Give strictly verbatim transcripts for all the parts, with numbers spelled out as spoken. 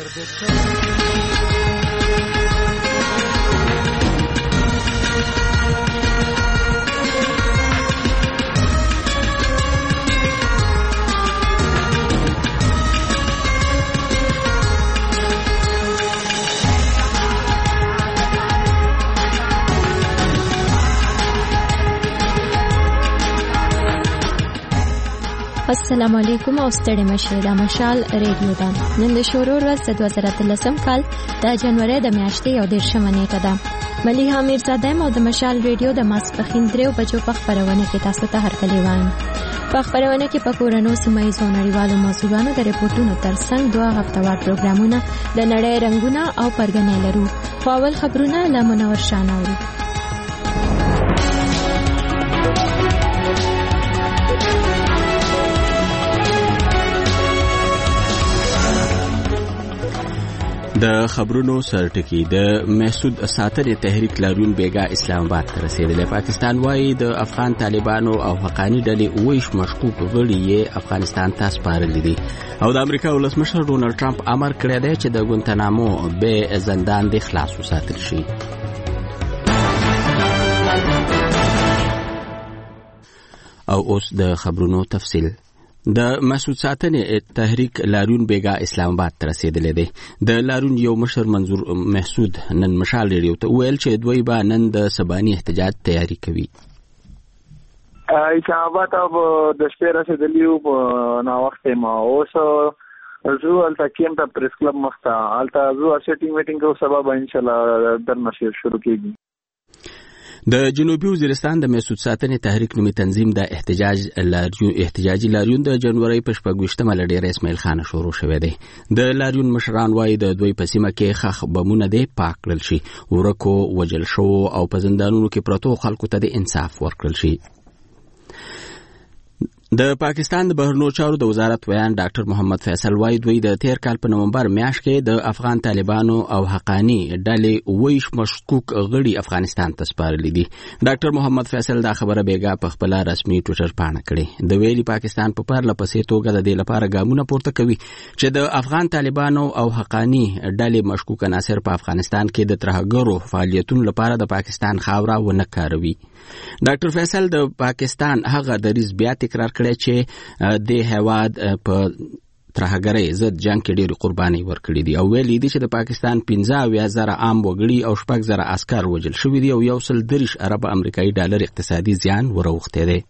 السلام علیکم او ستړي مشه د مشال ریډیو ده. نن د شورو ورځ د دوه زره اتلسم کال د جنوري د میاشتې یو دېرشمه نیټه ده. ملیحه میرزاده او د مشال ریډیو د ماسپښین دریو بجو په خپرونه کې تاسو ته هرکلی وایم. په خپرونه کې په کورونو سیمایي نړیوالو موضوعاتو د ریپورتونو ترڅنګ دوه هفتهوار پروګرامونه د نړۍ رنگونه او پرګنې لرو. خو اول خبرونه له منور شاه اورو. د خبرونو سرټکی د محسود ساتنې تحریک لاریون بیګا اسلام آباد ته رسیدلی. پاکستان وایي د افغان طالبانو او حقانی ډلې اویش مشکوک غړي یې افغانستان ته سپارلي دي او د امریکا ولسمشر ډونالډ ټرمپ امر کړی دی چې د ګوانتانامو بې زندان د خلاص وساتل شي. او اوس د خبرونو تفصیل. د محسود ساتنې تحریک لاریون بیګا اسلام آباد ته رسیدلی دی. د لاریون یو مشر منظور محسود نن مشال ریډیو ته وویل چې دوی به نن د سباني احتجاج تیاری کوي. اسلام آباد اب د شپې رسیدلی او ناوخته ما اوس زو الته کیم ته پریس کلب مخته الته زو سیټینګ میټینګ کو سبب ان شاء الله در نشر شروع کیږي. د جنوبي وزیرستان د محسود ساتنې تحریک نومي تنظیم د احتجاج لاریون احتجاجي لاریون د جنوري په شپږویشتمه له ډیره اسماعیل خان شروع شوی دی. د لاریون مشران وایي د دوی په سیمه کې خخ بمونه دی پاک کړل شي، ورکو وجل شو او په زندانونو کې پروتو خلکو ته د انصاف ورکړل شي. د پاکستان د بهرنیو چارو د وزارت ویان ډاکټر محمد فیصل وایي دوی د تیر کال په نومبر میاشت کې د افغان طالبانو او حقانی ډلې ویش مشکوک غړي افغانستان ته سپارلي دي. ډاکټر محمد فیصل دا خبره بیګا په خپل رسمي ټویټر پاڼه کړې. د ویلي پاکستان په پرله پسې توګه د دې لپاره ګامونه پورته کوي چې د افغان طالبانو او حقانی ډلې مشکوک عناصر په افغانستان کې د ترهګرو فعالیتونو لپاره د پاکستان خاوره ونه کاروي. ډاکټر فیصل د پاکستان هغه دریځ بیا تکرار کړی چې د هیواد په ترهګرۍ ضد جنگ کې ډېرې قربانۍ ورکړي دي او ویلي دي چې د پاکستان پنځه اویا زره عام وګړي او شپږ زره عسکر وژل شوي دي او یو سل دېرش ارب امریکایي ډالر اقتصادي زیان وروختی دی.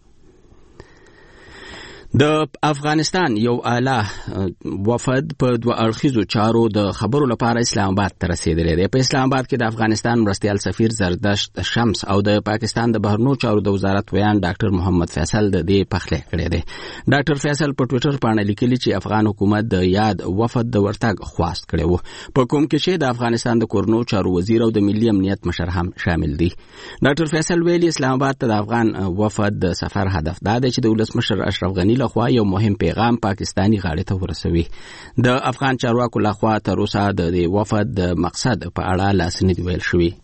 د افغانستان یو اعلی وفد په دوه اړخیزو چارو د خبرو لپاره اسلام آباد ته رسیدلی دی. په اسلام آباد کې د افغانستان مرستیال سفیر زردشت شمس او د پاکستان د بهرنیو چارو د وزارت ویان ډاکټر محمد فیصل د دې پخلی کړی دی. ډاکټر فیصل په ټویټر باندې لیکلي چې افغان حکومت د یاد وفد د ورتګ خواست کړی و، په کوم کې چې د افغانستان د کورنیو چارو وزیر او د ملي امنیت مشر هم شامل دي. ډاکټر فیصل ویلي اسلام آباد ته د افغان وفد د سفر هدف دا دی چې د ولسمشر اشرف غني لخوا یو مهم پیغام پاکستانی غاړې ته ورسوي. د افغان چارواکو لخوا تر اوسه د دې وفد د مقصد په اړه لاس نه دی ویل شوی.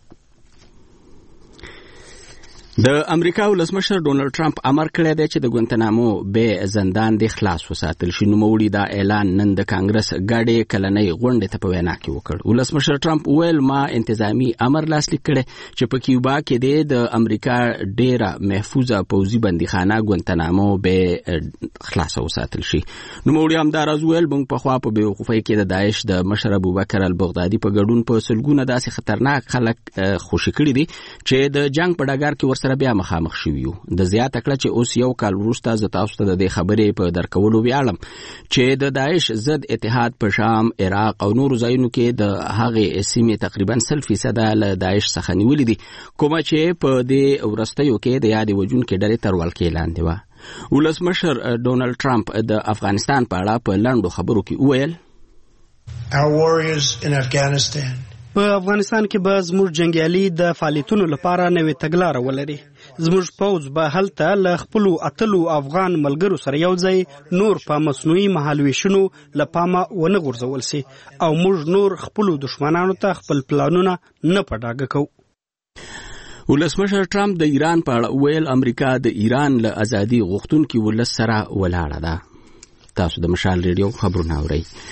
د امریکا ولسمشر ډونالډ ټرمپ امر کړی دی چې د ګوانتانامو بې زندان د خلاص وساتل شي. نوموړي دا اعلان نن د کانګرس ګډې کلنۍ غونډې ته په وینا کې وکړ. ولسمشر ټرمپ ویل ما انتظامی امر لاسلیک کړی چې په کیوبا کې د امریکا ډیره محفوظه پوځي بندیخانه ګوانتانامو بې خلاص وساتل شي. نوموړي همداراز ویل موږ پخوا په بیوقوفۍ کې د داعش د مشر ابوبکر البغدادي په ګډون په سلګونه داسې خطرناک خلک خوشي کړي دي چې د جنگ په ډګر کې ورسره بیا مخامخ شویو. د زیاته کړه چې اوس یو کال وروسته زه تاسو ته د دې خبرې په درکولو ویاړم چې د داعش ضد اتحاد په شام، عراق او نورو ځایونو کې د هغې سیمې تقریبا سل فیصده له داعش څخه نیولې دي، کومه چې په دې وروستیو کې د یادې وژونکې ډلې تر ولکې لاندې وه. ولسمشر ډونالډ ټرمپ د افغانستان په اړه په لنډو خبرو کې وویل Our warriors in Afghanistan په افغانستان کې به زموږ جنگیالي د فعالیتونو لپاره نوې تګلاره ولري. زموږ پوځ به هلته له خپلو اتلو افغان ملګرو سره یو ځای نور په مصنوعي مهالویشونو له پامه ونه غورځول سي او موږ نور خپلو دشمنانو ته خپل پلانونه نه په ډاګه کوو. ولسمشر ټرمپ د ایران په اړه ویل امریکا د ایران له ازادي غوښتونکي ولس سره ولاړه ده. تاسو د مشال ریډیو خبرونه اورئ.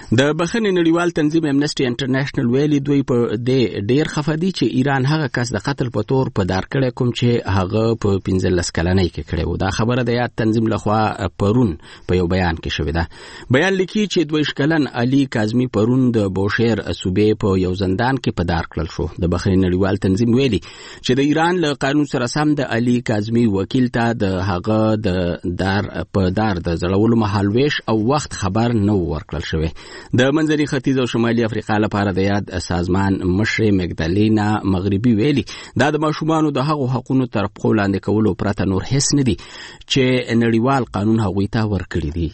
د بخښنې نړیوال تنظیم امنسټي انټرنیشنل ویلي دوی په دې ډیر خفه دي چې ایران هغه کس د قتل په تور په دار کړی کوم چې هغه په پنځلس کلنۍ کې کړی و. دا خبره د یاد تنظیم لخوا پرون په یو بیان کې شوې ده. بیان لیکي چې دوی شکلن علي کاظمي پرون د بوشهر صوبې په یو زندان کې په دار کړل شو. د بخښنې نړیوال تنظیم ویلي چې د ایران له قانون سره سم د علي کاظمي وکیل ته د هغه د دار په دار د زړولو مهالويش او وخت خبر نه ورکړل شوی. د منځني ختیځ او شمالي افریقا لپاره د یاد سازمان مشر مګدالینا مغربي ویلي دا د ماشومانو د حقوقو حقونو تر پښو لاندې کولو پرته نور هیڅ نه دي چې نړیوال قانون هغوی ته ورکړي دي.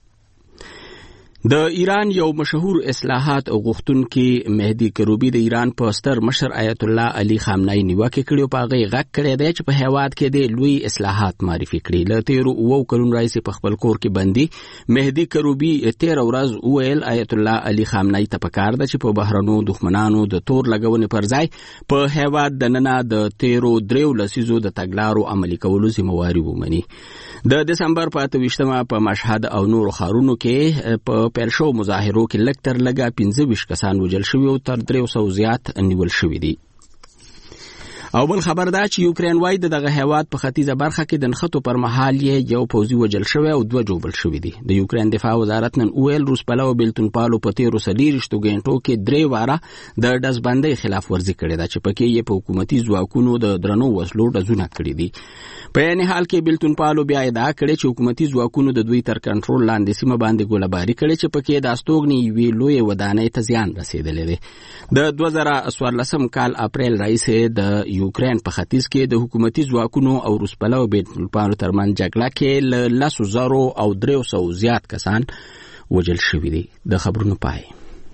د ایران یو مشهور اصلاحات غوښتونکي مهدي کروبي د ایران په ستر مشر آیت الله علي خامنه‌ای نیوکه کړې او په هغه غږ کړی دی چې په هیواد کې د لوی اصلاحات معرفي کړي. له تیرو اوو کلونو راهیسې په خپل کور کې بندي مهدي کروبي تیر ورځ وویل آیت الله علي خامنه‌ای ته پکار ده چې په بهرنو دښمنانو د تور لګونې پر ځای په هیواد دننه د تیرو دریو لسیزو د تګلارو عملي کولو ذمہواري ومني. د دسمبر په اته ویشتمه په مشهد او نورو ښارونو کې په پیل شو مظاهرو کې لږ تر لږه پنځه ویشت کسان وژل شوي او تر دریو سوو زیات نیول شوي دي. او بل خبر دا چې یوکرین وایي د دغه هیواد په ختیځه برخه کې د نښتو پر مهال یې یو پوځي وژل شوی او دوه ژوبل شوي دي. د یوکرین دفاع وزارت نن وویل روس پلو بیلتون پالو په تیرو څلېرویشتو غنټو کې درې واره د ډزبندۍ خلاف ورزي کړې ده چې پکې یې په حکومتي ځواکونو د درنو وسلو ډزونه کړي دي. په یعنی حال کې بیلتون پالو بیا ادعا کړې چې حکومتي ځواکونو د دوی تر کنټرول لاندې سیمه باندې ګولهباري کړې چې پکې د استوګنې یوې لویې ودانۍ ته زیان رسېدلی دی. د دوه زره څوارلسم کال اپریل راهیسې د یوکرین په ختیځ کې د حکومتي ځواکونو او روس پلو بیلتون پالو ترمنځ جګړه کې له لسو زرو او دریو سوو زیات کسان وژل شوي دي. د خبرونو پای.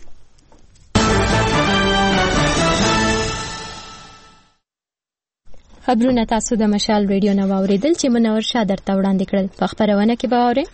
خبرونه تاسو د مشال ریډیو نو اوریدل چې منور شاه درته وړاندې کړل. په خبرونه کې به اورئ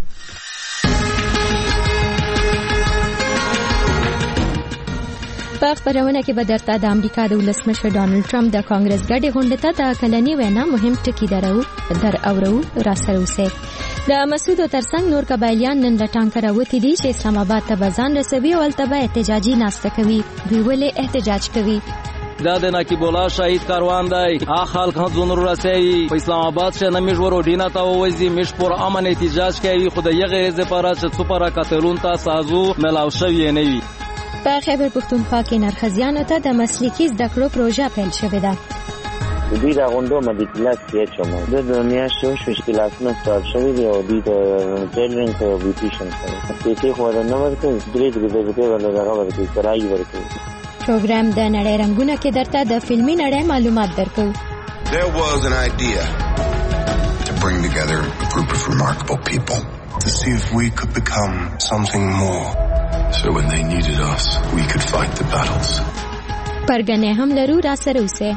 په خبرونه کې به درته د امریکا د ولسمشر ډانلډ ټرمپ د کانګرس ګډې غونډې ته د کلنۍ وینا مهم ټکي درو در اورو را سره اوسئ. د مسعود ترڅنګ نور قبایلیان نن له ټانکه راوتي دي چې اسلام آباد ته به ځان رسوي او هلته به احتجاجي ناسته کوي. دوی ولې احتجاج کوي؟ دا د نقیب الله شهید کاروان دی. آ خلق هم زون رسېږي په اسلام آباد شه نمیش ورو ډینا ته وځي مش پر امن احتجاج کوي. خدای یغه زپاره چې سپاره کاتلون ته سازو ملاو شوی نه وي. په خیبر پختونخوا کې نرخزیانو ته د مسلکي زده کړو پروژه پیل شوې ده. دوی دا غونډو مدیکلات کې چمو د دنیا شو مشکلاتونه ستاسو شوی دی او دوی د ټریلینګ په ویټیشن کې چې خو دا نو ورته درې درې درې ولا دا ورته ترای ورته پروګرام د نړۍ رنگونه کې درته د فلمي نړۍ معلومات درکو. There was an idea to bring together a group of remarkable people to see if we could become something more. So when they needed us, we could fight the battles. پرګنې هم لرو را سره اوسه.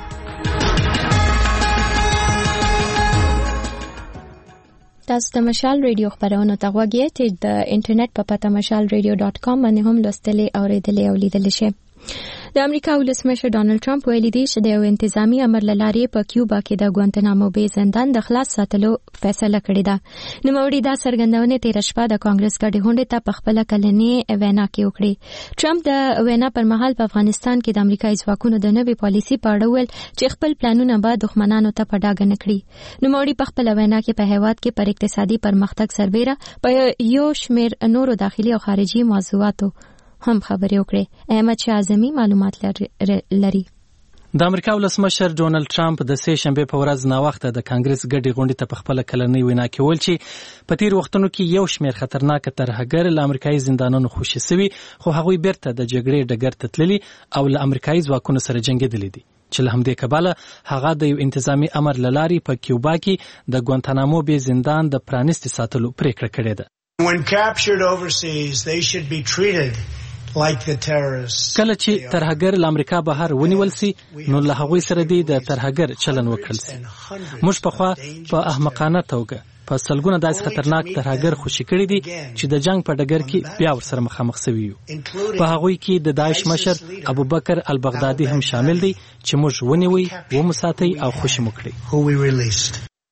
تاسو د مشال ریډیو خبرونه ته غوږی ته د انټرنیټ په پته مشال ریډیو ډاټ کام باندې هم لوستلې او اوریدلې او لیدلې شئ. د امریکا ولسمشر ډانلډ ټرمپ ویلي دی چې د یو انتظامی امر له لارې په کیوبا کې د ګوانتنامو بې زندان د خلاص ساتلو فیصله کړې ده. نوموړي دا څرګندونې تېره شپه د کانګرس ګډې غونډې ته په خپله کلنۍ وینا کې وکړې. ټرمپ د وینا پر مهال په افغانستان کې د امریکایي ځواکونو د نوې پالیسي په اړه وویل چې خپل پلانونه به دښمنانو ته په ډاګه نه کړي. نوموړي په خپله وینا کې په هېواد کې پر اقتصادي پرمختګ سربیره په یو شمېر نورو داخلي او خارجي موضوعاتو هم خبرې وکړې. احمد شاه اعظمي معلومات لري. د امریکا ولسمشر ډونلډ ټرمپ د سې شنبې په ورځ ناوخته د کانګرس ګډې غونډې ته په خپله کلنۍ وینا کې وویل چې په تېرو وختونو کې یو شمېر خطرناکه ترهګر له امریکایي زندانونو خوشي سوي خو هغوی بیرته د جګړې ډګر ته تللي او له امریکایي ځواکونو سره جنګېدلي دي چې له همدې کبله هغه د یو انتظامي امر له لارې په کیوبا کې د ګوانتانامو بې زندان د پرانیستي ساتلو پرېکړه کړې ده. When captured overseas, they should be treated like the terrorists. کله چې ترهګر له امریکا بهر ونیول سي نو له هغوی سره دی د ترهګر چلن وکړل سي. موږ پخوا په احمقانه توګه په سلګونه داسې خطرناک ترهګر خوشي کړي دي چې د جنگ په ډګر کې بیا ورسره مخامخ سوي یو. په هغوی کې د داعش مشر ابوبکر البغدادي هم شامل دی چې موږ ونیوي ومساتئ او خوشي مو کړئ.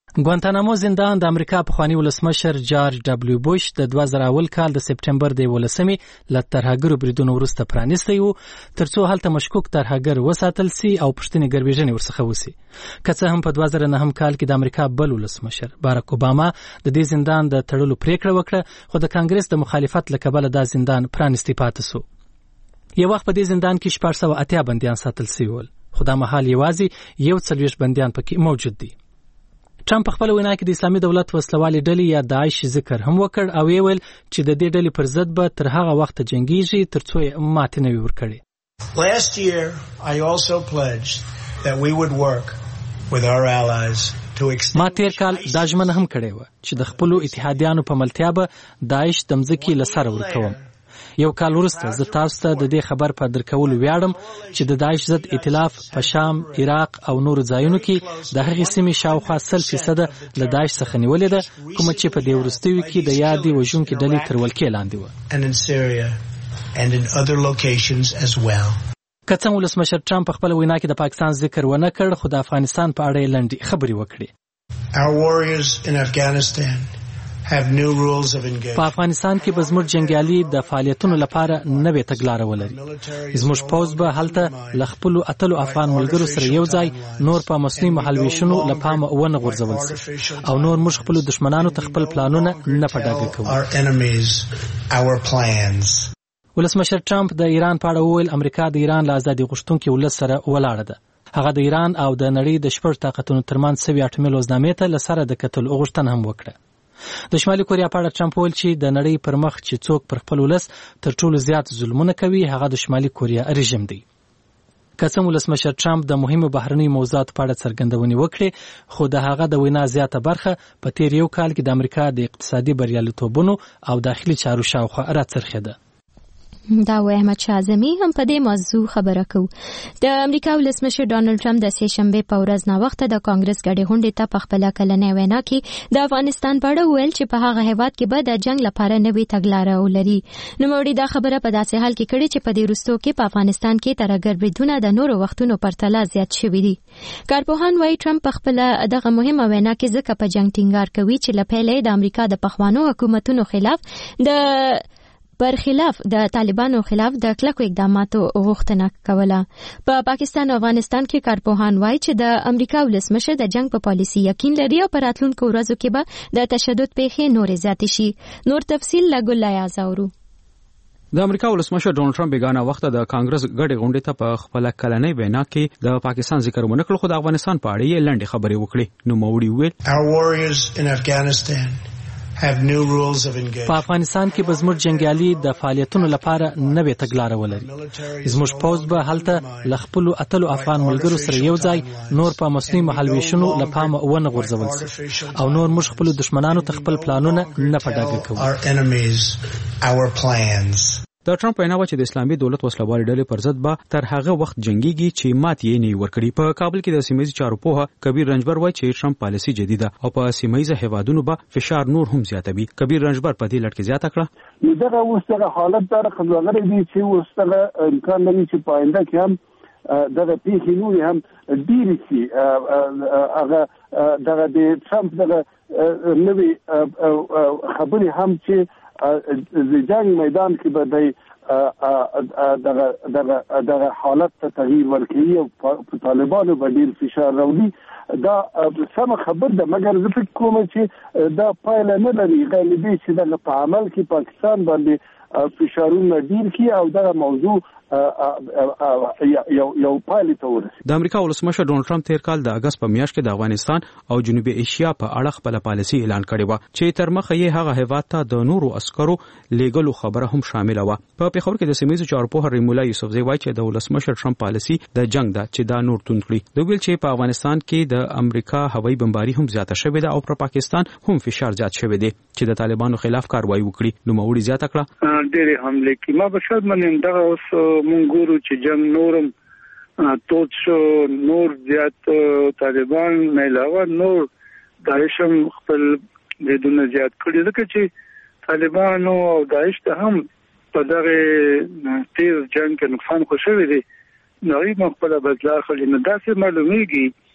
ګوانتانامو زندان د امریکا پخوانی ولسمشر جارج ډبلیو بوش د دوه زره اول کال د سپټمبر د یولسمې له ترهګرو بریدونو وروسته پرانیستی و ترڅو هلته مشکوک ترهګر وساتل سي او پښتني ګربیژنې ورڅخه وسی. که څه هم په دوه زره نهم کال کې د امریکا بل ولسمشر باراک اوباما د دې زندان د تړلو پریکړه وکړه، خو د کانګرس د مخالفت له کبله دا زندان پرانیستی پاتې سو. یو وخت په دې زندان کې شپږ سوه اتیا بندیان ساتل سوي ول، خو دا مهال یوازې یو څلوېښت بندیان پکې موجود دي. ټرمپ په خپل وینا کې د اسلامي دولت وسلوالې ډلې یا داعش ذکر هم وکړ او یې ویل چې د دې ډلې پر ضد به تر هغه وخته جنګیږي ترڅو یې ماتې نه وي ورکړې. Last year I also pledged that we would work with our allies to extend. ما تیر کال دا ژمنه هم کړې وه چې د خپلو اتحادیانو په ملتیا به داعش د مځکې له سره ورکوم. یو کال وروسته زه تاسو ته د دې خبر په درکولو ویاړم چې د داعش ضد ائتلاف په شام، عراق او نورو ځایونو کې د هغې سیمې شاوخوا سل فیصده له داعش څخه نیولې ده، کومه چې په دې وروستیو کې د یادې وژونکې ډلې تر ولکې لاندې وه. که څنګه ولسمشر ټرمپ په خپله وینا کې د پاکستان ذکر ونه کړ، خو د افغانستان په اړه یې لنډې خبرې وکړې. Our warriors in Afghanistan have new rules of engagement. په افغانستان کې به زموږ جنګیالي د فعالیتونو لپاره نوې تګلاره ولري. زموږ پوځ به هلته له خپلو اتلو افغان ملګرو سره یو ځای نور په مصنوعي مهالویشونو له پامه ونه غورځول سي او نور موږ خپلو دښمنانو ته خپل پلانونه نه په ډاګه کوو. ولسمشر ټرمپ د ایران په اړه وویل امریکا د ایران له ازادي غوښتونکي ولس سره ولاړه ده. هغه د ایران او د نړۍ د شپږ طاقتونو ترمنځ سوي اټومي لوزنامې ته له سره د کتلو غوښتنه هم وکړه. د شمالي کوریا په اړه ټرمپ وویل چې د نړۍ پر مخ چې څوک پر خپل ولس تر ټولو زیات ظلمونه کوي هغه د شمالي کوریا رژیم دی. که څه ولسمشر ټرمپ د مهمو بهرنیو موضوعاتو په اړه څرګندونې وکړې، خو د هغه د وینا زیاته برخه په تیر یو کال کې د امریکا د اقتصادي بریالیتوبونو او داخلي چارو شاوخوا راڅرخېده. دا و احمد شاه اعظمي هم په دې موضوع خبره کوي. د امریکا ولسمشر ډانلډ ټرمپ د سې شنبې په ورځ نا وخته د کانګرس غړي غونډې ته په خپل کلنۍ وینا کې د افغانستان په اړه ویل چې په هغه هیواد کې به د جنگ لپاره نوې تګلاره ولري. نوموړي دا خبره په داسې حال کې کړې چې په دې وروستو کې په افغانستان کې ترهګر بریدونه د نورو وختونو پرتله زیات شوي دي. کارپوهان وايي ټرمپ په خپل دغه مهمه وینا کې ځکه په جنگ ټینګار کوي چې له پیلې د امریکا د پخوانو حکومتونو خلاف د برخلاف د طالبانو خلاف د کلکو اقداماتو غوښتنه کوله. په پاکستان او افغانستان کې کارپوهان وایي چې د امریکا ولسمشر د جنگ په پالیسي یقین لري او په راتلونکو ورځو کې به د تشدد پیښې نورې زیاتې شي. نور تفصیل له ګل لیاز اورو. د امریکا ولسمشر ډونالډ ټرمپ بیگانه وخت د کانګرس غړي غونډې ته په خپل کلنۍ وینا کې د پاکستان ذکر ونه کړ، خو د افغانستان په اړه یې لنډې خبرې وکړې. نو موړي ویل Our warriors in Afghanistan have new rules of engagement. په افغانستان کې به زموږ جنګیالي د فعالیتونو لپاره نوې تګلاره ولري. زموږ پوځ به هلته له خپلو اتلو افغان ملګرو سره یو ځای نور په مصنوعي مهالویشونو له پامه ونه غورځول سي او نور موږ خپلو دښمنانو ته خپل پلانونه نه په ډاګه کوو. د ټرمپ وینا چې د اسلامي دولت وسلوال ډلې پر ضد به تر هغه وخت جنگيږي چې مات یې نه ورکړي. په کابل کې د سیمایي چارو پوها کبیر رنجبر وایي چې ټرمپ پالیسي جديده او په سیمایي هیوادونو به فشار نور هم زیاتوي. کبیر رنجبر په دې لړ کې زیاته کړه دغه اوسه حالت در خلغره دي چې اوسه امکان لري چې پاینده کې هم دغه پیښې نور هم ډیر شي. هغه دغه د ټرمپ دغه نوې خبرې هم چې د جنگ میدان کې به د دغه دغه دغه حالت ته تغییر ورکړي او په طالبانو باندې فشار راوړي. دا سم خبر ده، مګر زه فکر کوم چې دا پایله نه لري. غالبي چې دغه په عمل کې پاکستان باندې فشارونه ډیر کی او دغه موضوع یو یو پایله ته ورسېږي. د امریکا ولسمشر ډونالډ ټرمپ تیر کال د اگست په میاشت کې د افغانستان او جنوبي ایشیا په اړه خپل پالیسي اعلان کړی و چې تر مخه یې هغه هیواد ته د نورو عسکرو لیګلو خبره هم شامل و. په پیښور کې د سیمایي چارو پوها ریمولا یوسفزئی وایي چې د ولسمشر ټرمپ پالیسي د جنگ ده چې دا نور توند کړي. دوی ویل چې په افغانستان کې د امریکا هوایي بمباري هم زیاته شوې ده او پر پاکستان هم فشار زیات شوی دی چې د طالبانو خلاف کاروایی وکړي. نو موړي زیاته کړه ډېرې حمله کې ما بشد من دغه اوس مونږ ګورو چې جنگ نورم توت شو، نور زیات طالبان نه علاوه نور داعش هم خپل بدون زیات کړي، ځکه چې طالبان او داعش ته هم په دغه تیز جنگ کې نقصان خو شوی دی. نو یې خپل بدلا خلې نه داسې معلومیږي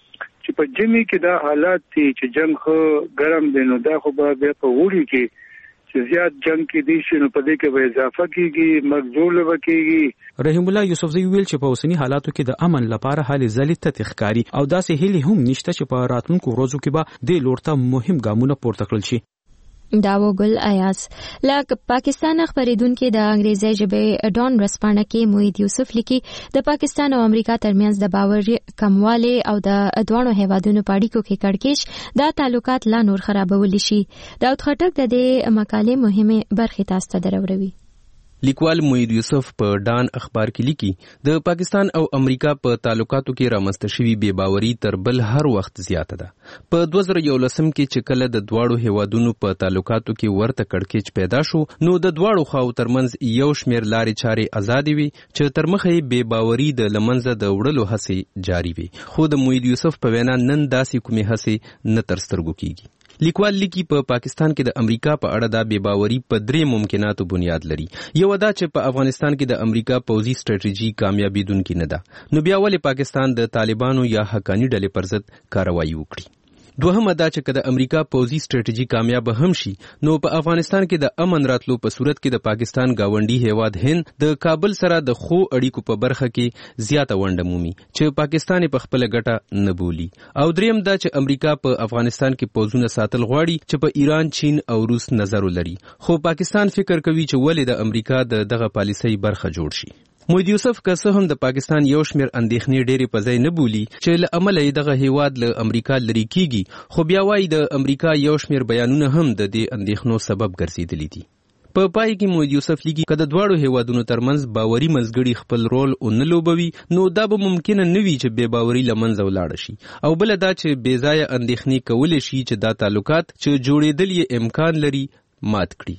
چې په جمی کې دا حالات دي چې جنگ خو ګرم دی نو دا خو به په وړي کې چې زیات جنگ کې دي شنو په دې کې به اضافه کیږي مګزول وکيږي. رحیم الله یوسفزی ویل چې په اوسنی حالاتو کې د امن لپاره حل ځلې ته تخکاری او داسې هلي هم نشته چې په راتلونکو ورځو کې به د لورته مهم ګامونه پورته کړل شي. داو ګل ایاز لکه پاکستان خبرېدونکو د انګریزي ژبې ډون رسپانه کې موید یوسف لیکي د پاکستان او امریکا ترمنځ د باور کمواله او د دوانو هیوادونو په اړیکو کې کړکېچ دا تعلقات لا نور خرابول شي. داود خټک د دې مقالې مهمه برخه تاسو ته دروړوي. لیکوال موید یوسف په ډان اخبار کې لیکي د پاکستان او امریکا په تعلقاتو کې رامنځته شوی بې باوري تر بل هر وخت زیاته ده. په دوه زره یولسم کې چې کله د دواړو هیوادونو په تعلقاتو کې ورته کړکېچ پیدا شو نو د دواړو خواو ترمنځ یو شمېر لارې چارې آزادې وي چې تر مخه یې بې باوري د لمنځه د وړلو هڅې جاري وي. خو د موید یوسف په وینا نن داسې کومې هڅې نه تر سترګو کیږي. لیکوال لیکي په پا پاکستان کې د امریکا په اړه د بې باوري په درې ممکناتو بنیاد لري. یو دا چې په افغانستان کې د امریکا پوځي سټریټیجي کامیابیدونکې نه ده نو بیا ولې پاکستان د طالبانو یا حقانی ډلې پر ضد کاروایی وکړي. دوهم دا چې کله امریکا پوځي سټریټیجي کامیاب هم شي نو په افغانستان کې د امن راتلو په صورت کې د پاکستان گاونډي هیواد هند د کابل سره د خو اړیکو په برخه کې زیاته ونډه مومي چې پاکستان په خپل ګټه نه بولي. او دریم دا چې امریکا په افغانستان کې پوځونه ساتل غواړي چې په ایران، چین او روس نظر ولري خو پاکستان فکر کوي چې ولې د امریکا د دغه پالیسۍ برخه جوړ شي. موید یوسف که څه هم د پاکستان یو شمېر اندېښنې ډېرې په ځای نه بولي چې له امله یې دغه هیواد له امریکا لرې کیږي خو بیا وایي د امریکا یو شمېر بیانونه هم د دې اندېښنو سبب ګرځېدلي دي. په پای کې موید یوسف لیکي که د دواړو هیوادونو ترمنځ باوري منځګړي خپل رول ونه لوبوي نو دا به ممکنه نه وي چې بې باوري له منځه ولاړه شي او بله دا چې بې ځایه اندېښنې کولی شي چې دا تعلقات چې جوړېدل یې امکان لري مات کړي.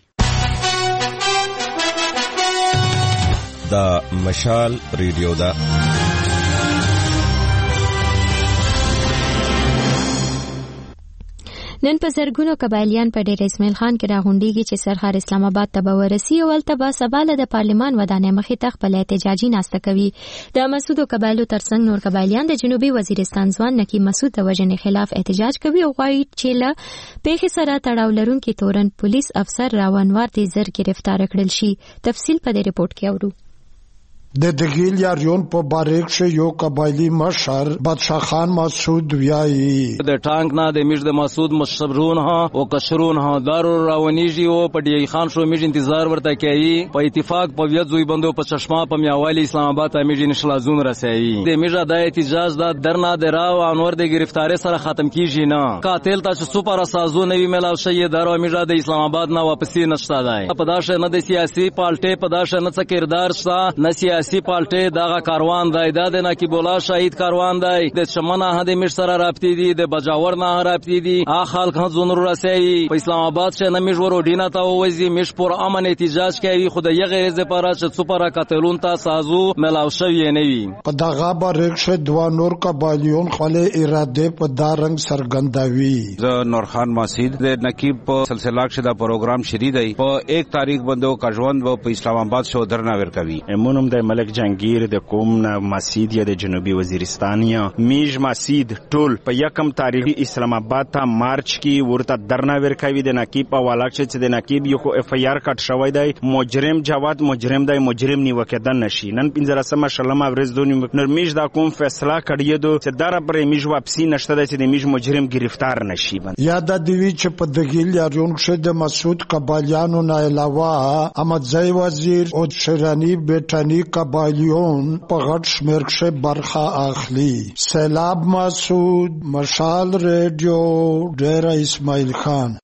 دا مشال ریډیو دا نن په زرګونو قبایلیان په ډېر اسماعیل خان کې راغونډيږي چې سرحال اسلام آباد ته به ورسي او ولته به سباله د پارلمان ودانۍ مخې ته خپل احتجاجي ناسته کوي. د مسعود قبایلو ترڅنګ نور قبایلیان د جنوبي وزیرستان ځوان نقیب مسعود د وژنې خلاف احتجاج کوي او غواړي چې له پیښې سره تړاو لرونکي تورن پولیس افسر راونوار دي زر گرفتار کړل شي. تفصیل په دې رپورت کې اورو. د دګیل یاریون په باریک شه یو قبایلی مشر بادشاہ خان مسعود ویایي د ټانک نه د میج د مسعود مشرون ها او کشرون ها دارو راونیږي او په ډی خان شو میج انتظار ورته کوي په اتفاق په ویځوي بندو په چشمه په میاوالی اسلام آباد ته میج نشلازون رسایي د میج د احتجاج د درنا دراو انور د گرفتاری سره ختم کیږي نه قاتل ته سپر سازو نوی ملاو شي دارو میج د اسلام آباد نه واپسی نشته دی په داشه نه د سیاسي پالټي په داشه نه څه کردار شته نه سیاسي پالټي دغه کاروان دی د نقیب الله شهید کاروان دی د شمنه هدي مش سره رابطې دي د بجاور نه رابطې دي ا خلک زونر رسېي په اسلام آباد شه نمیش ورو ډینا ته وځي مش پر امن احتجاج کوي خدای یغه ز پاره چې سپر قاتلون ته سازو ملاو شوی نه وي په دغه باریک شه دوا نور قبایلیون خپل اراده په دارنګ سرګندوي. ز نور خان مسعود د نقیب په سلسله کې دا پروګرام شری دی په یک تاریخ بندو کژوند په اسلام آباد شو درنا ور کوي امونم د ملک جنگیر د کوم نه مسجد یا د جنوبي وزیرستان یا میج مسجد ټول په یکم تاریخ اسلام آباد ته مارچ کې ورته درنا ور کوي د نقیب په والاک چې د نقیب یو اف ای آر کټ شوی دی مجرم جواد مجرم دی مجرم نیو کېدل نشي نن پنځه شلمه ورځ دونی نور میج دا کوم فیصله کړی دو چې در پر میج واپسی نشته دی چې د میج مجرم گرفتار نشي. یاد دی چې په دګیل یاریون شه د مسعود قبایلیانو نه علاوه احمد زئی وزیر او شرانی بیٹانی قبایلیون په غټ شمیر کې برخه اخلي. سیلاب مسعود مشال ریډیو ډیر اسماعیل خان.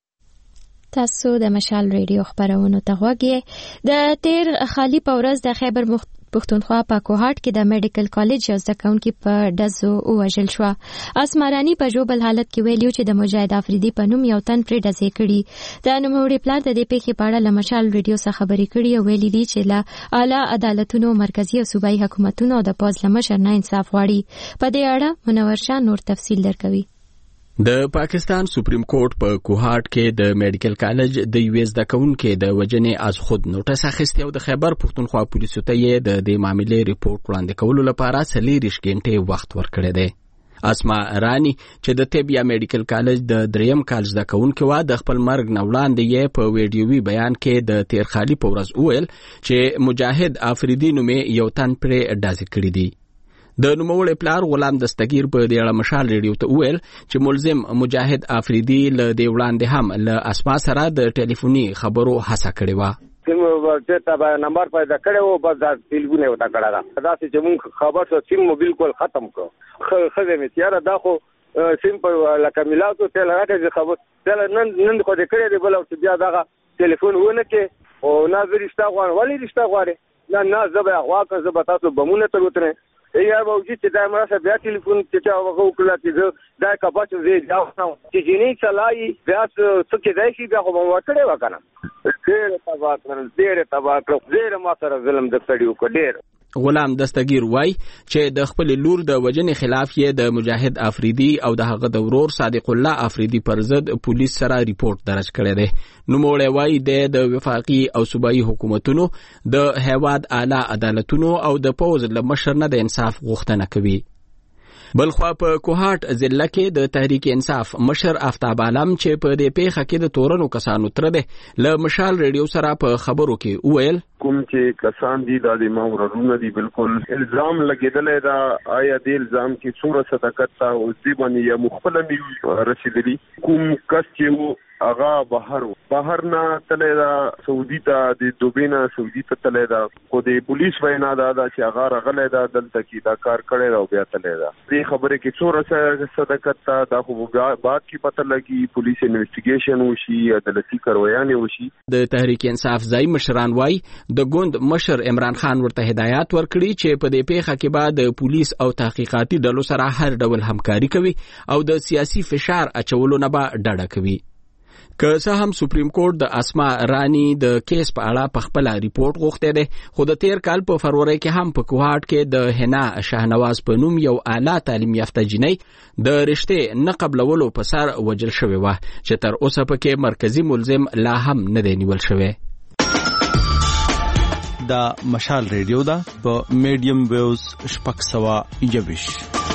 تاسو د مشال ریډیو خبرونه ته غوږی د تیر خالی په ورځ د خیبر مخ پښتونخوا په کوهاټ کې د میډیکل کالج یو زده کوونکی په ډزو ووژل شو. اسمرانی په جوبل حالت کې ویلیو چې د مجاهد افریدي په نوم یو تن پرې ډزې کړي. د نوموړي پلار د دې پیښې په اړه له مشال ریډیو څخه خبرې کړي او ویلي دي چې له اعلی عدالتونو مرکزی او صوبایي حکومتونو او د پوز له مشر نه انصاف غواړي. په دې اړه منور شاه نور تفصیل درکوي. د پاکستان سپریم کورټ په کوهاټ کې د میډیکل کالج د یو زده کوونکو د وجنې از خود نوټس اخیستی او د خیبر پښتونخوا پولیسو ته یې د دې معاملې ریپورت وړاندې کولو لپاره څلور غنټې وخت ورکړی دی. اسما رانی چې د طب یا میډیکل کالج د دریم کال زده کوونکې وه د خپل مرګ نه وړاندې یې په ویډیوي بیان کې د تیرخالي په ورځ وویل چې مجاهد افریدي نومې یو تن پرې ډازې کړي دي. د نوموړي پلار غلام دستگیر په دې اړه مشال ریډیو ته وویل چې ملزم مجاهد افریدي له دې وړاندې هم له اسما سره د ټلیفوني خبرو هڅه کړې وه. سیم ورته به نمبر پیدا کړو او بس دا ټلیفون یې وتا کړه دا چې موږ خبر شو سیم موبایل کول ختم کړ خو خو مې تیار دا خو سیم په لکه ملاو ته لغته خبر تل نن نن خو دې کړې دی بل او بیا دا ټلیفون ونه کې او نه ورشتہ غواړي ولی رشتہ غواړي نه نه زبې هوا که زبې تاسو بمونه تر وتره یا موجود چې دا مرسته بیا ټلیفون چې چا وکړه چې دا کباچ زی جاو چې جنې چلای بیا څه کې دی چې بیا خو مو وکړې وکنه ډېر تبا کړل ډېر تبا کړل ډېر ما سره ظلم د سړیو کو ډېر. غلام دستگیر وای چې د خپل لور د وجنې خلاف یې د مجاهد افریدي او د هغه د ورور صادق الله افریدي پر ضد پولیس سره ریپورت درج کړی دی. نوموړی وای د وفاقي او صوبایي حکومتونو د هیواد اعلی عدالتونو او د پوز له مشر نه د انصاف غوښتنه کوي. بلخوا په کوهاټ ضلع کې د تحریک انصاف مشر آفتاب عالم چې په دې پیښه کې د تورنو کسانو تر ده له مشال ریډیو سره په خبرو کې وویل کوم چې کسان دي د دې مورونه دي بالکل الزام لګیدل دا آیا دې الزام کې څوره صداقت تا او دې باندې یا مخفله رسیدلی کوم کس چې اغا بهر بهر نه تله دا سعودي ته د دوبینا سعودي ته تله دا خو د پولیس وینا دا چې اغا رغله دا دلته کې دا کار کړی او بیا تله دا دې خبره کې څوره صداقت تا دا خو بعد کې پته لګي پولیس انویسټیګیشن وشي عدالتي کاروایانه وشي. د تحریک انصاف ځای مشران وای د ګوند مشر عمران خان ورته هدایت ورکړي چې په دې پیښه کې بعد د پولیس او تحقیقاتي ډلو سره هر ډول همکاري کوي او د سیاسي فشار اچولو نه به ډډه کوي. که څه هم سپریم کورټ د اسما رانی د کیس په اړه په خپل ریپورت غوښته ده خو د تیر کال په فروری کې هم په کوهاټ کې د حنا شاهنواز په نوم یو اعلی تعلیم یافته جنۍ د رشته نه قبلولو په سر وجل شوې وه چې تر اوسه پکې مرکزی ملزم لا هم نه دی نیول شوی. دا مشال ریډیو دا په میډیم ویوز شپږ سوه یوویش.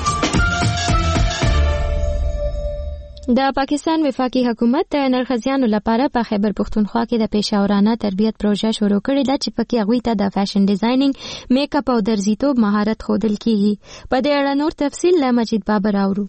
د پاکستان وفاقي حکومت د نرخزیانو لپاره په خیبر پختونخوا کې د پیشاورانه تربیت پروژه شروع کړې ده چې پکې هغوی ته د فیشن ډیزاینینګ میک اپ او درزیتوب مهارت ښودل کیږي. په دې اړه نور تفصیل له مجید بابر اورو.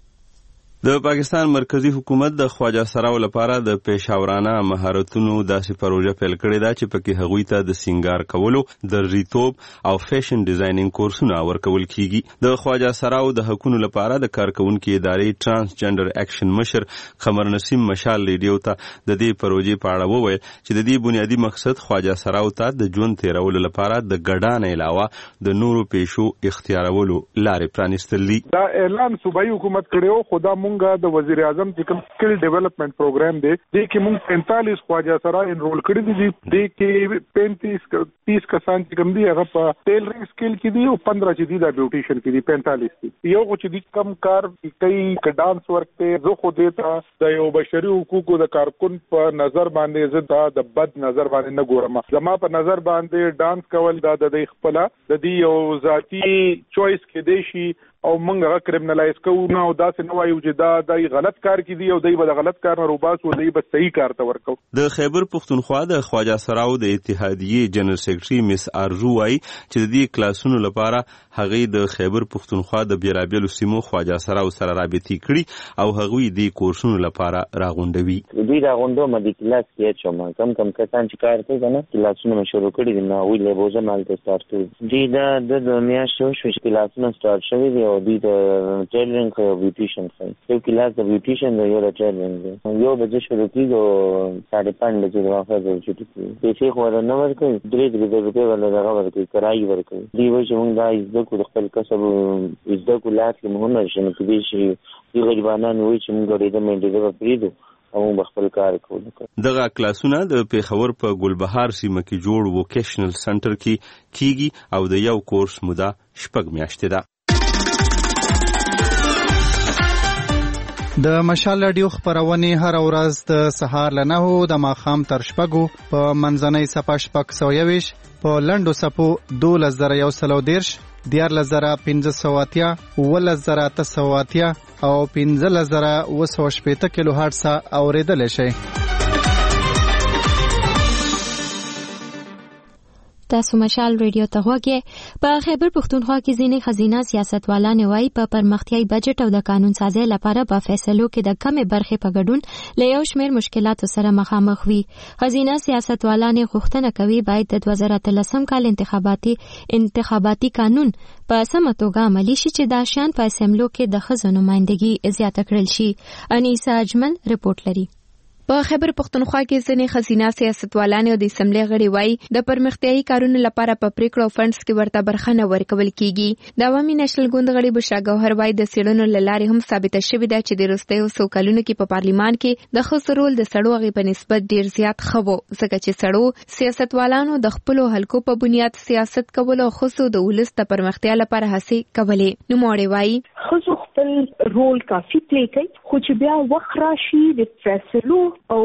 د پاکستان مرکزی حکومت د خواجه سراو لپاره د پیشاورانه مهارتونو داسې پروژه پیل کړې ده چې پکې هغوی ته د سینګار کولو، درزیتوب او فیشن ډیزاینینګ کورسونه ورکول کیږي. د خواجه سراو د حقوقو لپاره د کارکونکو ادارې ترانسجنډر اکشن مشر قمر نسیم مشال ریډیو ته د دې پروژې په اړه وویل چې د دې بنیادی مقصد خواجه سراو ته د ژوند تیرولو لپاره د ګډان علاوه د نورو پیشو اختیارولو لارې پرانیستل دي. دا اعلان صوبایي حکومت کړو خدا مونږ د وزیر اعظم چې کوم سکل ډیولپمنٹ پروګرام دی د کې موږ پینتالیس خواجه سره انرول کړی دي د کې پینتیس تیس کسان چې کوم دي هغه په ټیلرینګ سکل کې دي او پندرہ چې دي د بیوټیشن کې دي پینتالیس دي. یو چې دي کم کار کوي ک ډانس ورک ته زه خو دیتا د یو بشري حقوقو د کارکون په نظر باندې زه دا د بد نظر باندې نه ګورم. زما په نظر باندې ډانس کول دا د خپل د دې یو ذاتی چويس کې دی شي او موږ هغه کرمنلایز کوو نه او داسې نه وایو چې دا د غلط کار کې دی او دی به د غلط کار نه روباس او دی به صحیح کار ته ورکو. د خیبر پختونخوا د خواجه سراو د اتحادیې جنرال سیکریټري مس ارزو وايي چې د دې کلاسونو لپاره هغه د خیبر پختونخوا د بیرابېلو سیمو خواجه سراو سره رابطې کړي او هغه د کورسونو لپاره راغونډوي. دوی راغونډو مدي کلاس کې چې ما کم کم کسان چې کار کوي کنه کلاسونه شروع کړي دي نو ویلې بوزه مال ته سٹارټ کړي دي دا د دنیا شو شو کلاسونه سٹارټ شوی دی او دوی د ټیلرینګ او بیوټیشن کوي. یو کلاس د بیوټیشن دی یو د ټیلرینګ یو بجې شروع کیږي او ساڑھے پانچ بجې راځي د چټي کیږي. پیسې خو نه ورکوي درې درې روپۍ ولا دغه ورکوي کرایي ورکوي. دی وایي چې موږ دا عزت کو خپل کسب عزت کو لاس کې مهمه شنه کې شي دی غریبانان وایي چې موږ ډېر مېډه د پریدو او بخپل کار کوو. دغه کلاسونه د پیښور په ګلبهار سیمه کې جوړ ووکیشنل سنټر کې کیږي او د یو کورس موده شپږ میاشتې ده. د مشال رادیو خبرونه هر ورځ د سهار له نهو د ماښام تر شپږو په منځنۍ صفه شپږ سوه یویش په لنډو صفو دولس زره یو سل او دېرش دیارلس زره پنځه سوه اتیا اوولس زره اته سوه اتیا او پنځلس زره اوه سوه شپېته کیلو هرټز اورېدلی شئ. تاسو مشال ریډیو ته غوږی. په خیبر پښتونخوا کې ځینې خزینه سیاستوالان وایي په پرمختیایي بجټ او د قانون سازۍ لپاره په فیصلو کې د کمې برخې په ګډون له یو شمېر مشکلاتو سره مخامخ وي. خزینه سیاستوالان غوښتنه کوي باید د دوه زره اتلسم کال انتخاباتي انتخاباتي قانون په سمه توګه عملي شي چې دا شیان په اسمبلو کې د ښځو نمایندګي زیاته کړل شي. انیسا اجمل رپورټ لري. په خیبر پښتونخوا کې ځینې خزینه سیاستوالان او د اسمبلی غړي وایي د پرمختیایي کارونو لپاره په پریکړو فنډز کې ورته برخه نه ورکول کیږي. د عوامي نېشنل ګوند غړي بشرا ګوهر وایي د څېړنو له لارې هم ثابته شوې ده چې د وروستیو څو کلونو کې په پارلیمان کې د ښځو رول د سړو هغې په نسبت ډېر زیات ښه و، ځکه چې سړو سیاستوالانو د خپلو حلقو په بنیاد سیاست کول او ښځو د ولس د پرمختیا لپاره هڅې کولې. نوموړې وایي ښځو خپل رول کافي پلی کوي، خو چې بیا وخت راشي د فیصلو او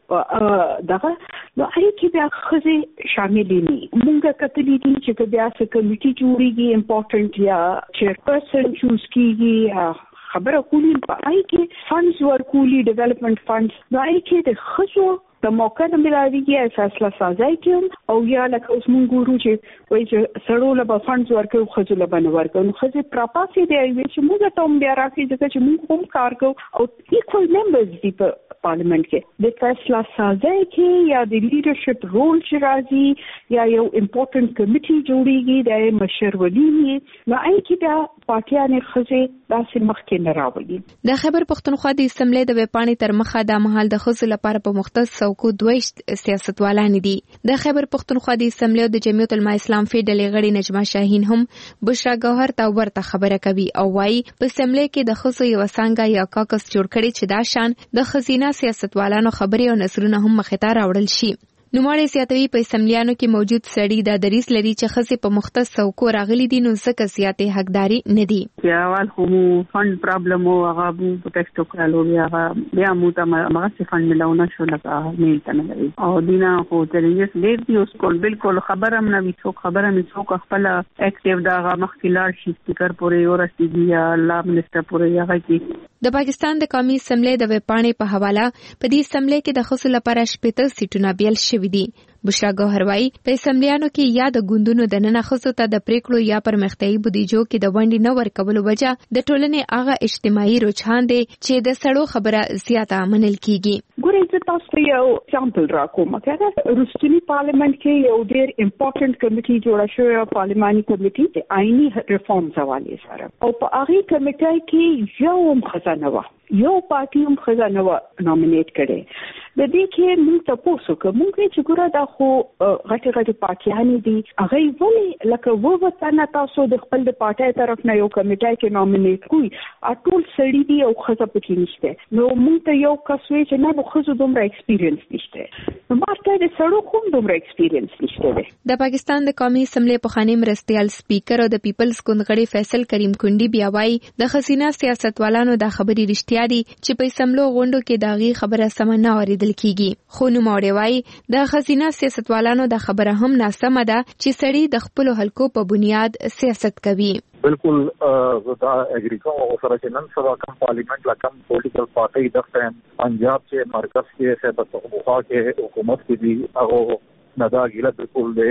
دغه نو هغې کې بیا ښځې شاملې نه. مونږ کتلي دي چې بیا څه کمیټي جوړېږي امپورټنټ یا چیرپرسن چوز کېږي خبره کولی په هغې کې فنډز ورکولي ډیولپمنټ فنډز، نو هغې کې د ښځو د موقع نه ملاویږي فیصله سازۍ کې او یا لکه اوس مونږ ګورو چې وایي چې سړو له به فنډز ورکوي ښځو له به نه ورکوي، نو ښځې پراپاسې دی وایي چې مونږ ته هم بیا راکړي ځکه چې مونږ هم کار کوو او ایکول ممبرز دي په پارلیمنت کې. د فیصله سازۍ کې یا د لیډرشپ رول چې راځي یا یو امپورټنټ کمیټي جوړېږي د مشر ولی وي، نو هغې کې بیا پارټیانې ښځې داسې مخکې نه راولي. د خیبر پښتونخوا د اسمبلی د ویبپاڼې تر مخه دا مهال د ښځو لپاره په مختص څوکو دویشت سیاستوالان دي. د خیبر پښتونخوا د اسمبلی او د جمعیت العلماء اسلام فی ډلې غړي نجمه شاهین هم بشرا ګوهر ته ورته خبره کوي او وایي په اسمبلی کې د ښځو یوه څانګه یا کاکس جوړ کړي چې دا شان د ښځینه سیاستوالانو خبرې او نظرونه هم مخې ته راوړل شي. نوموړی زیاتوي په اسمبلیانو کې موجود سړي دا دریځ لري چې ښځې په مختص څوکو راغلي دي نو ځکه زیاتې حقداري نه دي. اول خو مو فنډ پرابلم او هغه مو په ټیکسټ وکړلو بیا هغه بیا مو ته هغسې فنډ میلاو نه شو لکه میل ته نه لري او دینه خو چیلنجز ډېر دي. اوس کول بالکل خبره هم نه وي، څوک خبره مې څوک خپله اکټیو د هغه مخکې لاړ شي سپیکر پورې ورسېږي یا لا منسټر پورې هغه کې. د پاکستان د قومي اسمبلی د ویبپاڼې په حواله په دې اسمبلی کې د ښځو لپاره شپېته سیټونه بیل شوي دي. بشرا ګوهر وایي په اسمبلیانو کې یا د ګوندونو دننه ښځو ته د پریکړو یا پرمختیایي بودیجو کې د ونډې نه ورکولو وجه د ټولنې هغه اجتماعي رجحان دی چې د سړو خبره زیاته منل کیږي. ګورئ زه تاسو ته یو اگزامپل راکوم. که روستنی پارلیمنت کې یو ډېر امپورټنټ کمیټي جوړه شوې پارلیماني کمیټي د آئینی ریفارمز حوالې سره او په هغې کمیټۍ کې یو هم ښځه نه وه، یو پارټي هم ښځه نه وه نامینیټ کړې. د دې کې موږ تپوس وکړو، موږ وایو چې ګوره دا خو غټې غټې پارټیانې دي، هغوی ولې لکه اووه تنه تاسو د خپل د پارټۍ طرف نه یو کمیټۍ کې نامینیټ کوئ، ټول سړي دي او ښځه پکې نشته. نو موږ ته یو کس وایي چې نه د ښځو دومره ایکسپیرینس نشته، نو ما ته د سړو خو هم دومره ایکسپیرینس نشته دی. د پاکستان د قومي اسمبلی پخوانی مرستیال سپیکر او د پیپلز ګوند غړي فیصل کریم کونډي بیا وایي د ښځینه سیاستوالانو دا خبرې رښتیا دي چې په اسمبلو غونډو کې د هغې خبره سمه نه اورېدل کیږي. خو نوموړی وایي د ښځینه سیاستوالانو دا خبره هم ناسمه ده چې سړي د خپلو حلقو په بنیاد سیاست کوي. بالکل دا اګری کوم او سره چې نن سبا کم پارلیمنت لا کم پولیټیکل پارټي د پنجاب کې مرکز کې صاحب پختونخوا کې حکومت کې دي هغه نه دا ګیله بالکل د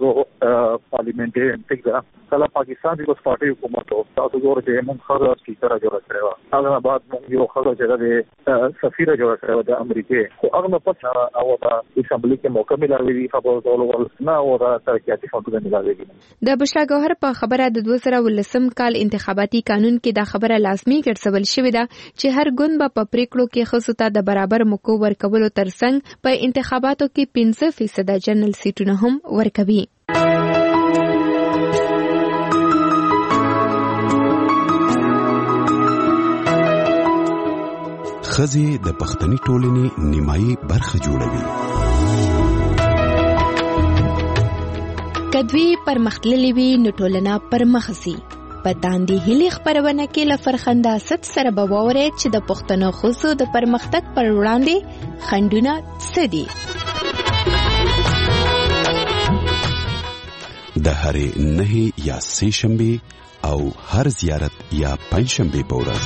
خزو پارلیمنټي انټیک ده. کله پاکستان د پارټي حکومت او تاسو ګورئ چې موږ خزو سپیکر جوړ کړو، هغه بعد موږ یو خزو چې د سفیر جوړ کړو د امریکای، خو هغه نه پاتې او د اسمبلی کې موقع ملایوي خبرو ټول نه او د ترقیاتي فنډونو ملایوي. د بشرا ګوهر په خبره د دوه زره ولسم کال انتخاباتي قانون کې دا خبره لازمي ګرځول شوې ده چې هر ګوند به په پریکړو کې ښځو ته د برابر موقع ورکولو ترڅنګ په انتخاباتو کې پنځه فیصده جنرال سیټونه هم ورکوي. ښځې د پښتني ټولنې نیمایي برخه جوړوي. که دوی پرمختللې وي نو ټولنه پرمخ ځي. په داندې هلي خبرونه کې لفرخنده ست سره به ووري چې د پښتنو خصو د پرمختګ پر وړاندې خنډونه څه دي. د هرې نهي یا سې شنبه او هر زیارت یا پنځ شنبه په ورځ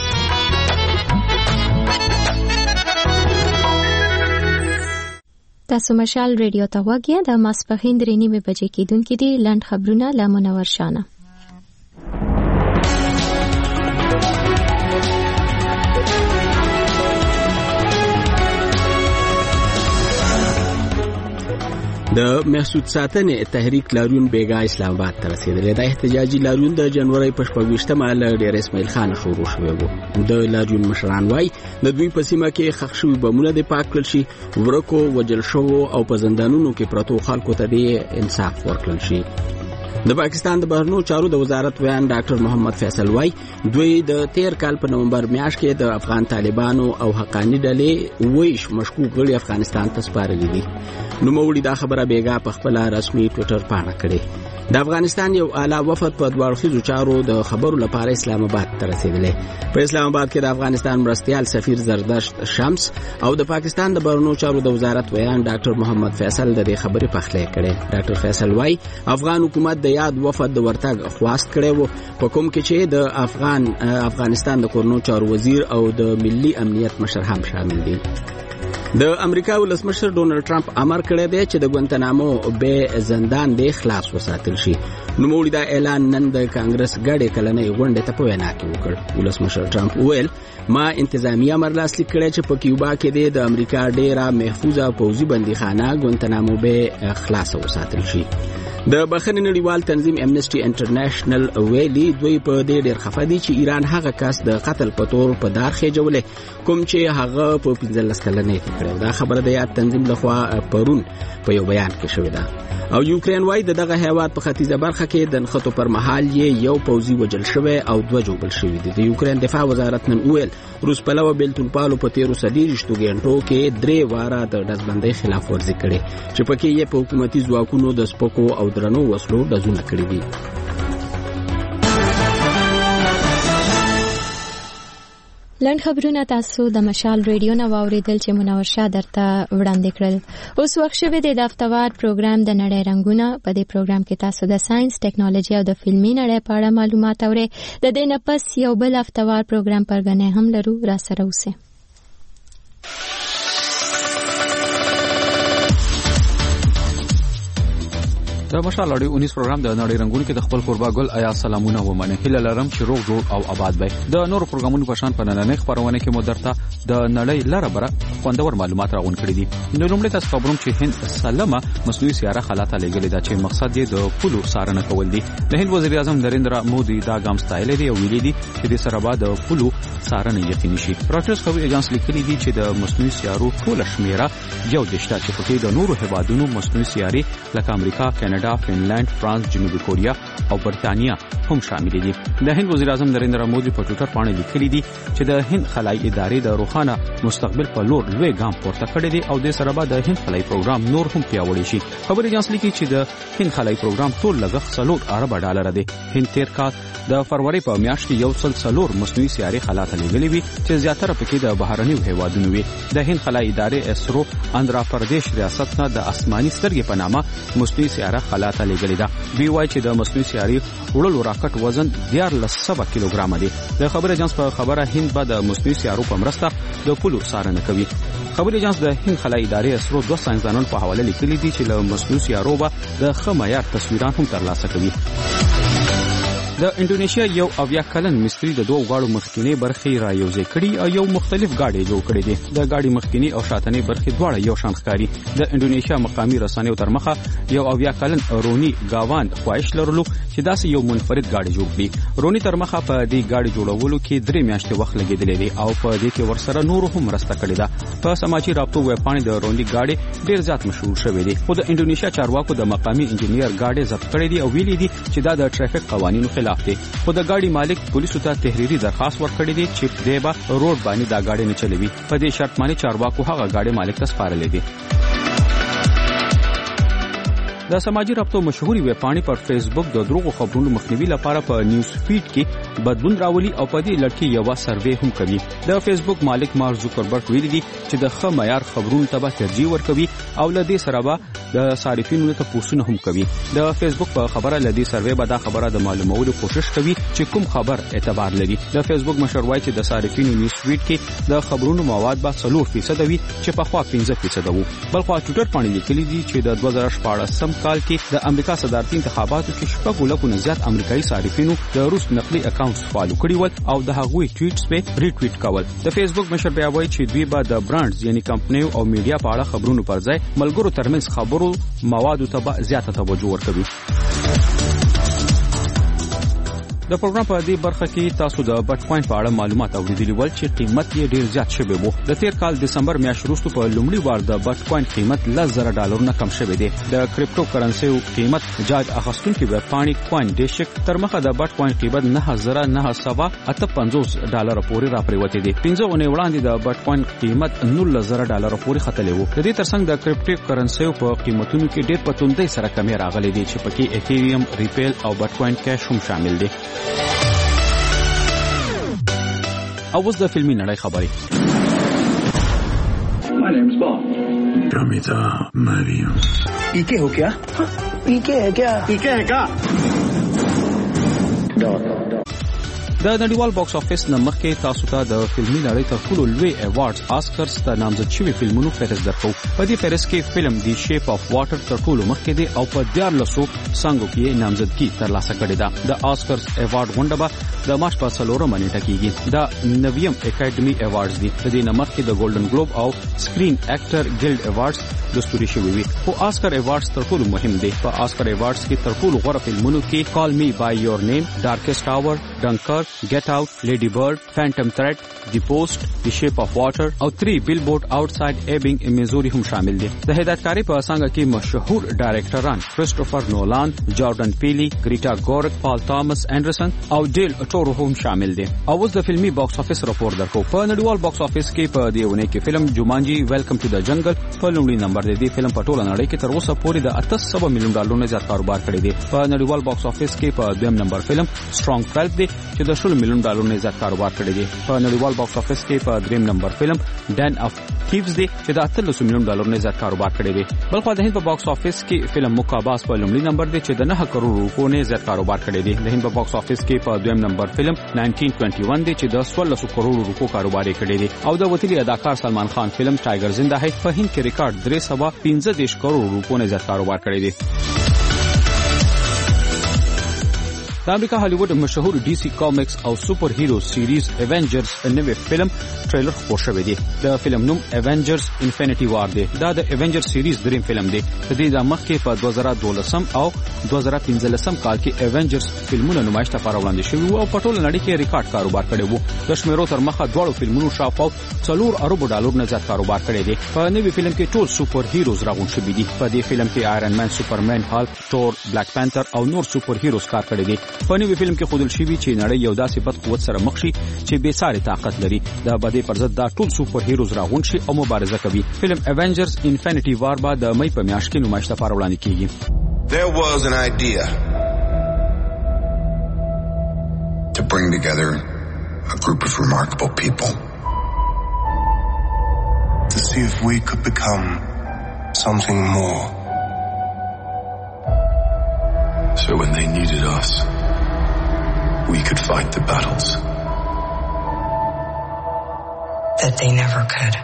تاسو مشال ریډیو ته وګیا د ماسپخین درې نیمه بجې کېدونکې دي. لنډ خبرونه له منور شانه. د محسود ساتنې تحریک لاریون بیګا اسلام آباد ته رسیدلی. دا احتجاجي لاریون د جنوري په شپږویشتمه له ډیر اسماعیل خان شروع شوی و. د لاریون مشران وای د دوی په سیمه کې ښخ شوي بمونه د پاک کړل شي، ورکو وجل شو او په زندانونو کې پرتو خلکو ته د انصاف ورکړل شي. د پاکستان د بهرنیو چارو د وزارت ویان ډاکټر محمد فیصل وای دوی د تیر کال په نومبر میاشت کې د افغان طالبانو او حقانی ډلې ویش مشکوک غړي افغانستان ته سپارلي دي. نو موړي دا خبره بیګا په خپل رسمي ټوئیټر پاڼه کړې. د افغانستان یو اعلی وفد په دوړخیزو چارو د خبرو لپاره اسلام آباد ته رسیدلی. په اسلام آباد کې د افغانستان مرستيال سفیر زردشت شمس او د پاکستان د بهرنیو چارو د وزارت ویان ډاکټر محمد فیصل د دې خبرې پخلی کړې. ډاکټر فیصل وای افغان حکومت د یاد وفد د ورتګ خواست کړي وو، په کوم کې چې د افغان افغانستان د کورنو چارو وزیر او د ملي امنیت مشر هم شامل دي. د امریکا ولسمشر ډونلډ ټرمپ امر کړی دی چې د ګوانتانامو بے زندان د خلاص وساتل شي. نو موږ دا اعلان نن د کانګرس غړي کلنې غونډې ته په وینا کې وکړ. ولسمشر ټرمپ ویل ما انتظامی امر لاسلیک کړی چې په کیوبا کې د امریکا ډیره محفوظه پوځي بندیخانه ګوانتانامو بے خلاص وساتل شي. د بخښنې نړیوال تنظیم امنیسټي انټرنیشنل ویلي دوی په دې ډېر خفه دي چې ایران هغه کس د قتل په تور په دار خېجولې کوم چې هغه په پنځلس کلنې کې کړو. دا خبره د یاد تنظیم لخوا پرون په یو بیان کې شوې ده. او یوکرين وای دغه هیواد په ختیځه برخه کې د نښتو پر مهال یې یو پوځي وجل شوی او دوه جوړل شوی دي. د یوکرين دفاع وزارت نن ویل روس پلو بیلتون پالو په تیرو سدیرشتو غنټو کې درې واره د دزبندۍ خلاف ورزي کړي چې پکې یې په حکومتي ځواکونو د سپکو او درنو وسلو دزونه کړی دي. لنډ خبرونه تاسو د مشال ریډیو نه واوریدل چې منور شاه درته وړاندې کړل. اوس وخت شوه د هفتوار پروګرام د نړۍ رنگونه. په دې پروګرام کې تاسو د ساينس، ټیکنالوژي او د فلمي نړۍ په اړه معلومات اورئ. د دې نه پس یو بل هفتوار پروګرام پرګنې هم لرو. را سره اوسئ. د مشال اړې اونیس پروګرام د نړۍ رنگونو کې د خپل قربا ګل آیا سلامونه ومنه. هله لرم چې روغ جوړ او آباد وي. د نور پروګرامونو په شان په نننۍ خبرونه کې مو درته د نړۍ لاره بره خوندور معلومات راغون کړی دي. نو لومړی تاسو خبروم چې هند سلامه مصنوعي سیاره خلاته لګلې ده چې مقصد یې د پولو څارنه کول دي. د هند وزیر اعظم نریندرا مودي دا ګام ستایل دی او ویلي دي چې د سره بعد د پولو څارنه یقیني شي. راټرز خبري ایجنس لیکلي دي چې د مصنوعي سیارو ټول شمیره یو دشته چې په کې د نورو هیوادونو مصنوعي سیاري لکه امریکا، کاناډا، فنلند، فرانس، جنوبي کوریا او برتانیا هم شامل دي. د هند وزیر اعظم نریندرا مودي په ټوئیټر باندې لیکلي دي چې د هند خلای ادارې د روښانه مستقبل په لور لوی ګام پورته کړی دی او د سره بعد د هند خلای پروګرام نور هم پیاوړی شي. خبري ایجنس لیکي چې د هند خلای پروګرام ټول لګښت څلور ارب ډالر دی. هند تیر کال د فروری په میاشت کې یو سل څلور مصنوعي سیارې خلاته لګلې وي چې زیاتره پکې د بهرنیو هیوادونو وي. د هند خلای ادارې اسرو آندرا پردیش ریاست نه د آسماني سترګې په نامه مصنوعي سیاره خلاته لګلې ده. بي واي چې د مصنوعي سیارې وړلو راکټ وزن دیارلس سوه کیلوګرام دی. د خبري ایجنس په خبره هند به د مصنوعي سیارو په مرسته د پولو څارنه کوي. خبري ایجنس د هند خلای ادارې اسرو دوه ساينسدانان په حواله لیکلي دي چې له مصنوعي سیارو به د ښه معیار تصویران هم ترلاسه کوي. د انډونیشیا یو اویا کلن مستری د دوه غاړو مخکینی برخې را یوځای کړي او یو مختلف گاډي جوړ کړي دي. د گاډي مخکینی او شاتنی برخې دواړه یو شان ښکاري. د انډونیشیا مقامی رسنیو تر مخه یو اویا کلن رونی گاوان خواهش لرلو چې داسې یو منفرد گاډي جوړ کړي. رونی تر مخه په دې گاډي جوړولو کې درې میاشتې وخت لګیدلی دی او په دې کې ورسره نور هم مرسته کړې ده. په سماجی رابطو ویب باندې د رونی گاډي ډیر زیات مشهور شوی دی. خو د انډونیشیا چارواکو د مقامی انجنیر گاډي ضبط کړی دی او ویلي دي چې دا د ټریفیک قوانینو خلاف دی. خو د گاډي مالک پولیسو ته تحریری درخواست ورکړی دی چې دی به روډ باندې دا گاډي نه چلوي. په دې شرط باندې چارواکو هغه گاډي مالک ته سپارلې دي. د سماجی رابطو مشهوري ویب پاڼې پر فیسبوک د دروغو خبرونو مخنیوي لپاره په نیوز فیډ کې بدلون راولي او په دې لړ کې یو سروې هم کوي. د فیسبوک مالک مارک زوکربرګ ویلي دي چې د ښه معیار خبرونو ته ترجیح ورکوي او لدې سره به د صارفینو ته پوښتنه هم کوي. د فیسبوک په خبره لدې سروې به دا خبره د معلومولو کوشش کوي چې کوم خبر اعتبار لري. د فیسبوک مشر وایي چې د صارفینو نیوز فیډ کې د خبرونو مواد به څلور فیصد وي چې پخوا پنځه فیصد وو. بلخو ټویټر باندې لیکلي دي چې د دوه زره شپاړسم کال کې د امریکا صدارتي انتخاباتو کې شپږ لکو نه زیات امریکایي صارفینو د روس نقلي اکاونټ فالو کړي ول او د هغوی ټویټس به ریټویټ کول. د فیسبوک مشر بیا وایي چې دوی به د برانډز یعنی کمپنیو او میډیا په اړه خبرونو پر ځای ملګرو ترمنځ خبرو موادو ته زیاته توجه ورکوي. د پروګرام په دې برخه کې تاسو د بټ کوین په اړه معلومات اوریدلی ول چې قیمت یې ډیر زیات شوی وو. د تیر کال دسمبر میاشتې وروسته په لومړي وار د بټ کوین قیمت لس زره ډالر نه کم شوی دی. د کریپټو کرنسي قیمت جاج اخستونکو ویب پاڼې کوین ډیشک تر مخه د بټ کوین قیمت نه زره نه سوه اته پنځوس ډالر پورې راپریوتی دی. پنځه اونۍ وړاندې د بټ کوین قیمت نولس زره ډالر پورې ختلی وو. د دې ترڅنګ د کریپټو کرنسي په قیمتونو کې ډیر پتوندۍ سره کمی راغلي دي چې پکې ایتھیریوم، ریپل او بټ کوین کیش هم شامل دي. او اوس د فلمي نړۍ خبرې. My name's Bond. Kamita Mariam. पीके हो क्या? पीके है क्या? पीके है क्या? د نړیوال باکس افیس نه مخکې تاسو ته د فلمي نړۍ تر ټولو لوی ایوارډز آسکرز ته نامزد شوي فلمونو فهرست درکو. په دې فهرست کې فلم دی شیپ اف واټر تر ټولو مخکې دی او په دیارلسو څانګو کې نامزدګي ترلاسه کړې ده. د آسکرز ایوارډ غونډه به د مارچ په څلورمه نیټه کېږي. دا نویم اکیډمي ایوارډز دي. د دې نه مخکې د ګولډن ګلوب او سکرین اکټر ګلډ ایوارډز دستوري شوي وي. خو آسکر ایوارډز تر ټولو مهم دی. په آسکر ایوارډز کې تر ټولو غوره فلمونو کې کال می بای یور نیم، ډارکسټ آور، ډنکر، Get Out, Lady Bird, Phantom Thread, The Post, The Shape of Water او three Billboard Outside Ebbing, Missouri هم شامل دي. د هدایتکاری په څنګه کې مشهور ډایرکټران کریسټوفر نولان، جاردن پیلی، گریټا ګورک، پال تامس انډرسن او ډیل ټورو هم شامل دي. او اوس د فلمي باکس افیس راپور درکو. په نړیوال باکس افیس کې په دې ونه کې فلم جومانجی ویلکم ټو د جنگل په لومړي نمبر دی. د فلم په ټوله نړۍ کې تر اوسه پورې د اته سوه میلیون ډالر نه زیات کاروبار کړی دی. په نړیوال باکس افیس کې په دویم نمبر فلم سترونګ ټویلو دی چې د شل میلیون ډالر نه زیات کاروبار کړی دی. په نړیوال باکس افیس کې په دریم نمبر فلم ډن اف تھیوز دی چې د اتلس میلیون ډالر نه زیات کاروبار کړی دی. بلخو د هند په باکس افیس کې فلم مقاباس په لومړي نمبر دی چې د نه کروڑ روپو نه زیات کاروبار کړی دی. د هند په باکس افیس کې په دویم نمبر فلم نایزده سوه یو دی چې د څوارلس کروڑ روپو کاروبار کړی دی. او د وتلی اداکار سلمان خان فلم ټایګر زنده ہے په هند کې ریکارډ درې سوه پنځه دېرش کروڑ روپو نه زیات کاروبار کړی دی. د امریکا هالیوډ مشهور ډي سي کامکس او سپر هیرو سیریز ایونجرز نوې فلم ټریلر خپور شوی دی. د فلم نوم ایونجرز انفینټي وار دی. دا د ایونجرز سیریز دریم فلم دی. د دې د مخکې په دوه زره دولسم او دوه زره پنځلسم کال کې ایونجرز فلمونه نمایش ته وړاندې شوي وو او په ټوله نړۍ کې ریکارډ کاروبار کړی وو. د شمیرو تر مخه دواړو فلمونو شاوخوا څلور ارب ډالر نه زیات کاروبار کړی دی. په نوې فلم کې ټول سپر هیروز راغون شوي دي. په دې فلم کې آیرن مین، سوپرمن، هالک، ټور، بلیک پانتر او نور سپر هیروز کار کړی دي. په نوې فلم کې خودل شوی چې نړۍ یو داسې بد قوت سره مخ شي چې بې ساري طاقت لري. د بدې پر ضد دا ټول سپر هیروز راغون شي او مبارزه کوي. فلم ایونجرز انفینټي وار به د مئی په میاشت کې نمایش ته وړاندې کیږي. There was an idea to bring together a group of remarkable people to see if we could become something more. So when they needed us, we could fight the battles that they never could.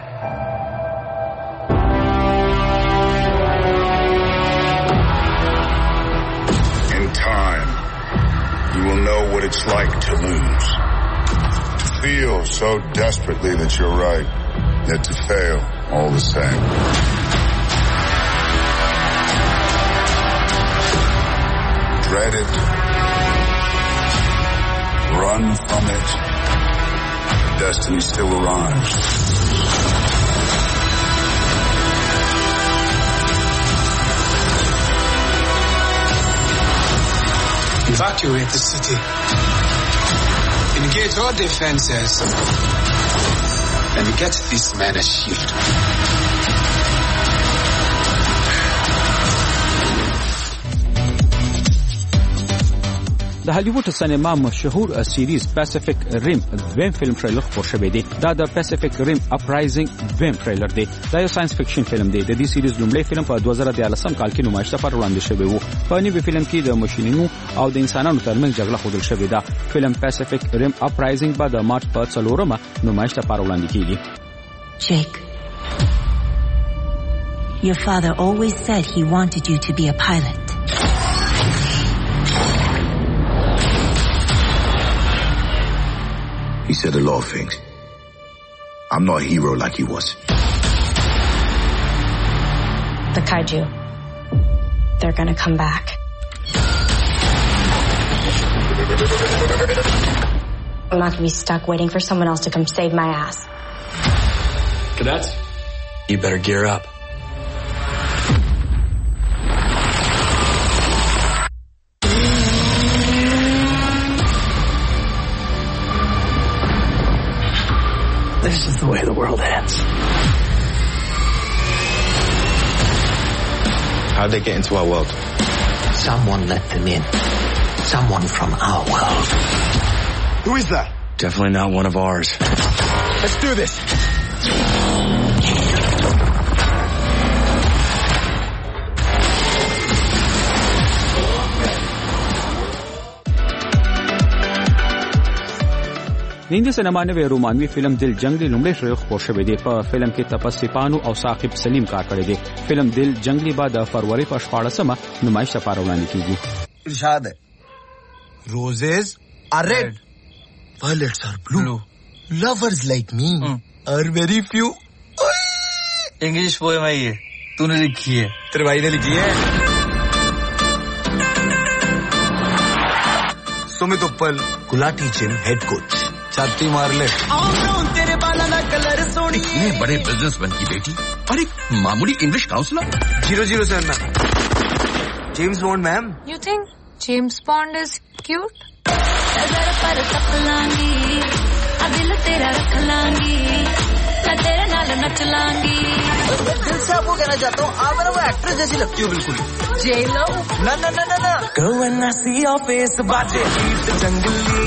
In time, you will know what it's like to lose. To feel so desperately that you're right, yet to fail all the same. Dread it. Run from it. Destiny still arrives. Evacuate the city. Engage all defenses. And get this man a shield. د هالیوډ سینما مشهور سیریز پیسفیک ریم دویم فلم ټریلر خپور شوی دی. دا د پیسفیک ریم اپرایزینګ دویم ټریلر دی. دا یو ساينس فکشن فلم دی. د دې سیریز لومړی فلم په دوه زره دیارلسم کال کې نمایش لپاره وړاندې شوی وو. په نوي فلم کې د ماشینونو او د انسانانو ترمنځ جګړه ښودل شوې ده. فلم پیسفیک ریم اپرایزینګ به د مارچ په څلورمه نمایش لپاره وړاندې کیږي. Jake, your father always said he wanted you to be a pilot. He said a lot of things. I'm not a hero like he was. The kaiju, they're gonna come back. I'm not gonna be stuck waiting for someone else to come save my ass. Cadets, you better gear up. This is the way the world ends. How'd they get into our world? Someone let them in. Someone from our world. Who is that? Definitely not one of ours. Let's do this. د هندي سینما نوی رومانوي فلم دل جنگلی لومړی ټریلر خپور شوی دی. په فلم کې تپسی پانو او ثاقب سلیم کار کړی دی. فلم دل جنگلی به د فروری په شپاړسمه نمایش لپاره وړاندې کیږي. ارشاد ہے roses are red, violets are blue, lovers like me are very few. English poem है ये, तूने लिखी है? तेरे भाई ने लिखी है. सुमित उपल, गुलाटी जिम हेड कोच, छाती मार ले. तेरे बाला ना कलर सोनी. इतने बड़े बिजनेसमैन की बेटी और एक मामूली English counsellor. Zero zero seven ma'am. James Bond ma'am. You think James Bond is cute? तेरे नाल नच लांगी. दिल से आपको कहना चाहता हूँ, आप मेरा वो एक्ट्रेस जैसी लगती हो बिल्कुल. J-Lo? ना ना ना ना ना. Girl when I see your face, बाजे हीट जंगली.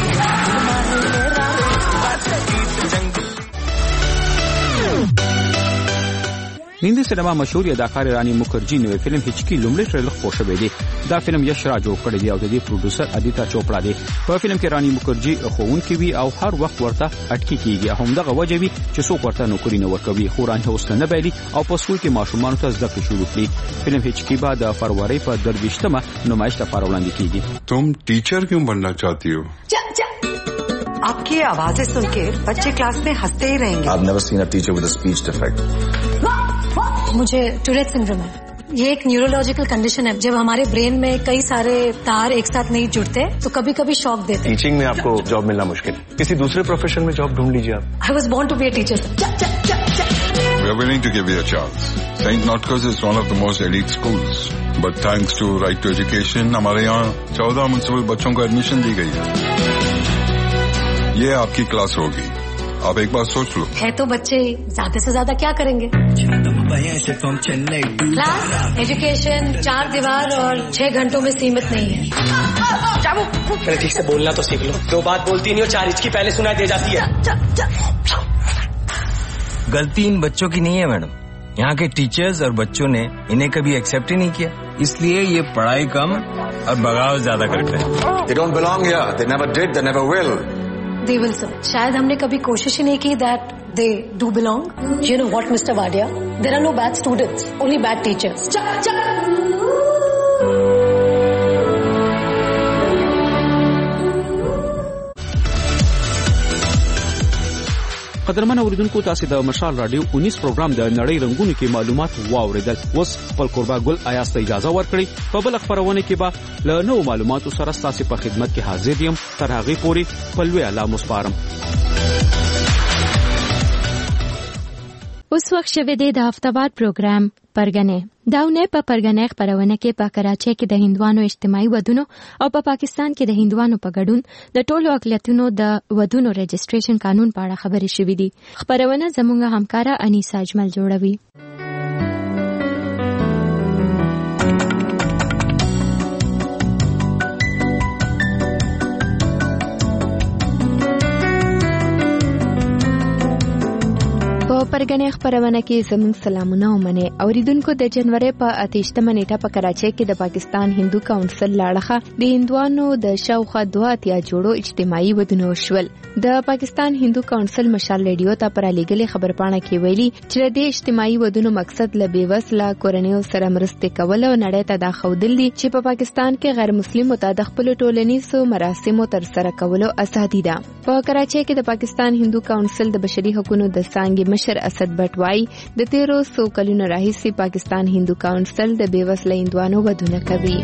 هندي سینما مشهور اداکار رانی مکرجی نوې فلم هچکی لومړی ټریلر خپور شوی دی. دا فلم یش راج جوړ کړی دی او د دې پروډوسر ادیتا چوپړا دی. په فلم کې رانی مکرجی خوونکی وی او هر وخت ورته اٹکی کیږي. همدغه وجه وی چې څوک ورته نوکری نه ورکوي. خو رانی حوصله نه بایلي او په سکول کې ماشومان ته زده کړې شروع کړي. فلم هچکی به د فروری په درویشتمه نمایش لپاره وړاندې کیږي. तुम टीचर क्यों बनना चाहती हो? आपकी आवाजें सुन के बच्चे क्लास में हंसते ही रहेंगे. I've never seen a teacher with a speech defect. मुझे टूरेट सिंड्रोम है. ये एक न्यूरोलॉजिकल कंडीशन है. जब हमारे ब्रेन में कई सारे तार एक साथ नहीं जुड़ते तो कभी कभी शॉक देते. टीचिंग में आपको जॉब मिलना मुश्किल. किसी दूसरे प्रोफेशन में जॉब ढूंढ लीजिए आप. I was born to be a teacher. We are willing to give you a chance. Saint Notker's is one of the most elite schools. But thanks to Right to Education, हमारे यहाँ चौदह म्युनिसिपल बच्चों को एडमिशन दी गई है. ये आपकी क्लास होगी. आप एक बार सोच लो. है तो बच्चे ज्यादा से ज्यादा क्या करेंगे? क्लास, एजुकेशन, चार दीवार और छह घंटों में सीमित नहीं है. ठीक से बोलना तो सीख लो. दो बात बोलती नहीं और चार हिचकी पहले सुनाई दे जाती है. गलती इन बच्चों की नहीं है मैडम. यहाँ के टीचर्स और बच्चों ने इन्हें कभी एक्सेप्ट ही नहीं किया. इसलिए ये पढ़ाई कम और बगावत ज्यादा करते हैं. They don't belong here. They never did. They never will. They will, sir. शायद हमने कभी कोशिश ही नहीं की that they do belong. You know what, Mister Wadia? There are no bad students, only bad teachers. Chuck, chuck. قدرمن اوریدونکو تاسو د مشال رادیو انیس پروګرام د نړۍ رنگونو کې معلومات واوریدل. اوس خپل قربا ګل آیاس ته اجازه ورکړئ. په بل خبرونه کې به له نو معلوماتو سره تاسو په خدمت کې حاضر یم. تر هغه پورې په لوی الله مسپارم. اوس وخت شوه د هفتهوار پروګرام پرګنه. داونه په پرګنه خبرونه کې په کراچۍ کې د هندوانو اجتماعي ودونو او په پاکستان کې د هندوانو په ګډون د ټولو اقلیتونو د ودونو رجسټریشن قانون په اړه خبرې شوې دي. خبرونه زموږ همکارا انیسا اجمل جوړوي. پرګنې خبرونه کې زموږ سلامونه ومنه. اوریدونکو د جنوري په اتهشتمه نیټه په کراچۍ کې د پاکستان هندو کونسل لاړه د هندوانو د شاوخوا دوه اتیا جوړو اجتماعي ودونه وشول. د پاکستان هندو کونسل مشال ریډیو ته پر لګلې خبرپاڼه کې ویلي چې د اجتماعي ودونو مقصد له بیوسله کورنیو سره مرسته کول او نړۍ ته دا ښودل دي چې په پاکستان کې غیر مسلمانو ته د خپل ټولنیزو مراسمو تر سره کولو ازادي ده. په کراچۍ کې د پاکستان هندو کونسل د بشري حقوقو د څانګې مشر اسد بټوای د تیرو سو کلونو راهیسې پاکستان هندو کونسل د بیوسله هندوانو ودونه کوي.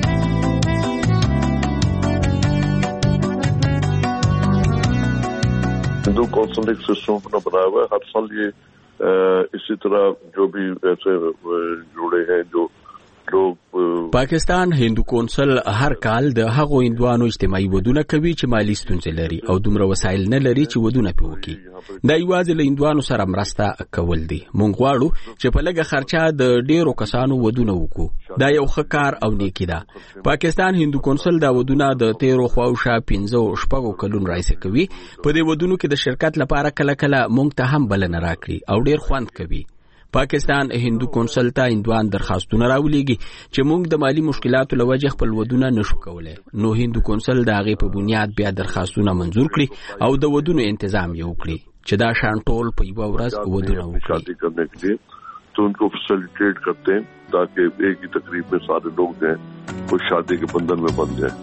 Hindu council एक system अपना बनाया हुआ है. हर साल ये इसी तरह जो भी ऐसे जुड़े हैं जो پاکستان هندو کونسل هر کال د هغو هندوانو اجتماعي ودونه کوي چې مالی ستونزې لري او دومره وسایل نه لري چې ودونه پې وکړي. دا یوازې له هندوانو سره مرسته کول دي. موږ غواړو چې په لږه خرچه د ډیرو کسانو ودونه وکړو. دا یو ښه کار او نیکي ده. پاکستان هندو کونسل دا ودونه د تیرو خواوشا پنځه شپږو کلونو راهیسې کوي. په دې ودونو کې د شرکت لپاره کله کله موږ ته هم بلنه راکړي او ډیر خوند کوي. پاکستان هندو کونسل ته هندوان درخواستونه راولېږي چې موږ د مالی مشکلاتو له وجې خپل ودونه نشو کولی. نو هندو کونسل د هغې په بنیاد بیا درخواستونه منظور کړي او د ودونو انتظام یې وکړي چې دا شان ټول په یوه ورځ ودونه وکړي. تو ان کو فیسیلیٹیٹ کرتے ہیں تاکہ ایک ہی تقریب میں سارے لوگ جو ہیں وہ شادی کے بندھن میں بن جائیں.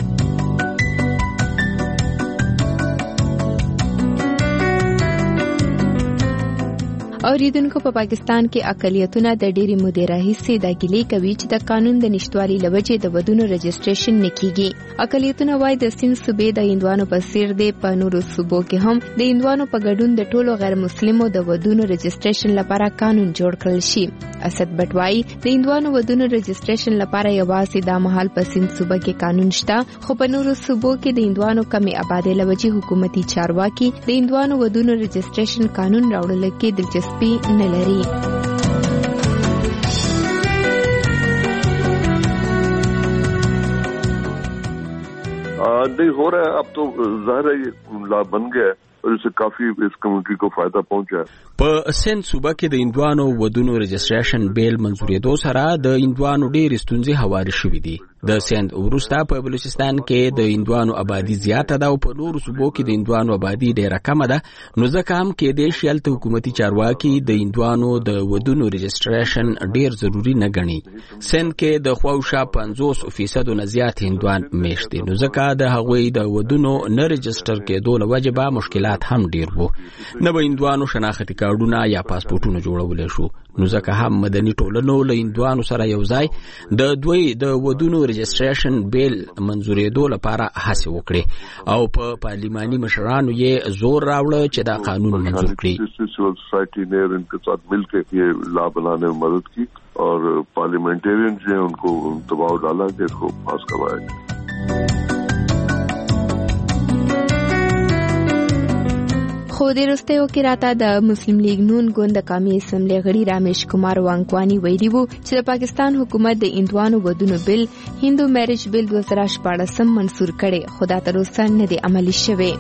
اوریدونکو په پاکستان کې اقلیتونه د ډېری مودې راهیسې دا ګیلې کوي چې د قانون د نشتوالي له وجې د ودونو رجسټریشن نه کیږي. اقلیتونه وایي د سیند صوبې د هندوانو په څیر دی. په نورو صوبو کې هم د هندوانو په ګډون د ټولو غیر مسلمو د ودونو رجسټریشن لپاره قانون جوړ کړل شي. اسد بټوای د هندوانو ودونو رجسټریشن لپاره یوازې د مهال په سیند صوبه کې قانون شته، خو په نورو صوبو کې د هندوانو کمې آبادۍ له وجې حکومتي چارواکي د هندوانو ودونو رجسټریشن قانون راوړلو کې دلچسپي نه لري. नहीं हो रहा है. अब तो ज़ाहिर है ये ला बन गया है और इससे काफी इस कम्युनिटी को फायदा पहुंचा है. په سند صوبه کې د هندوانو ودونو رجسټریشن بیل منزورېدو سره د هندوانو ډېرې ستونزې هوارې شوې دي. د سند وروسته په بلوچستان کې د هندوانو آبادي زیاته ده او په نورو صوبو کې د هندوانو آبادي ډېره کمه ده. نو ځکه هم کېدای شي هلته حکومتي چارواکي د هندوانو د ودونو رجسټریشن ډېر ضروري نه ګڼي. سند کې د خواوشا پنځوس فیصدو نه زیات هندوان میشت دي. نو ځکه د هغوی د ودونو نه رجسټر کېدو له وجې به مشکلات هم ډېر وو. نه به هندوانو شناختي کارډونه یا پاسپورټونه جوړولی شو. نو ځکه هم مدني ټولنو له هندوانو سره یو ځای د دوی د ودونو رجسټریشن بیل منظورېدو لپاره هڅې وکړې او په پارلیماني مشرانو یې زور راوړه چې دا قانون منظور کړي. सिविल सोसाइटी ने इनके साथ मिलकर ये ला बनाने में मदद की और पार्लियामेंटेरियन जो है उनको दबाव डाला कि इसको पास करवाया जाए. خو د وروستیو کې راته د مسلم لیگ نون ګوند قومي اسمبلی غړي رامیش کمار وانګوانی ویلي وو چې د پاکستان حکومت د هندوانو ودونو بل هندو میرج بل دوه زره شپاړسم منسور کړي، خو دا تر اوسه نه دی عملي شوی.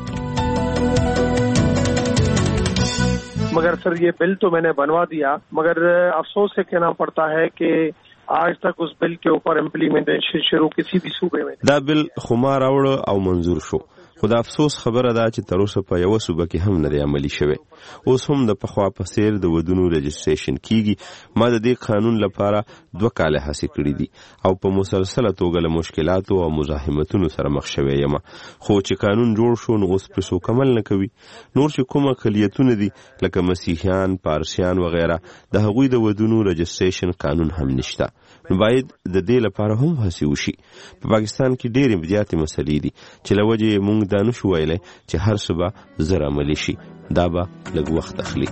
मगर सर ये बिल तो मैंने बनवा दिया, मगर अफसोस से कहना पड़ता है कि आज तक उस बिल के ऊपर इम्प्लीमेंटेशन शुरू किसी भी सूबे में. دا बिल خمار اوړ او منظور شو، خو د افسوس خبره ده چې تر اوسه په یوه صوبه کې هم نه دی عملي شوی. اوس هم د پخوا په څیر د ودونو رجسټریشن کیږي. ما د دې قانون لپاره دوه کاله هڅې کړې دي او په مسلسله توګه له مشکلاتو او مزاحمتونو سره مخ شوی یم، خو چې قانون جوړ شو نو اوس پرې څوک عمل نه کوي. نور چې کوم اقلیتونه دي لکه مسیحیان، پارسیان وغیره، د هغوی د ودونو رجسټریشن قانون هم نشته. نو باید د دې لپاره هم هڅې وشي. په پاکستان کې ډېرې زیاتې مسلې دي چې له وجې موږ دا نشو ویلی چې هر څه به زر عملي شي. دا به لږ وخت اخلي.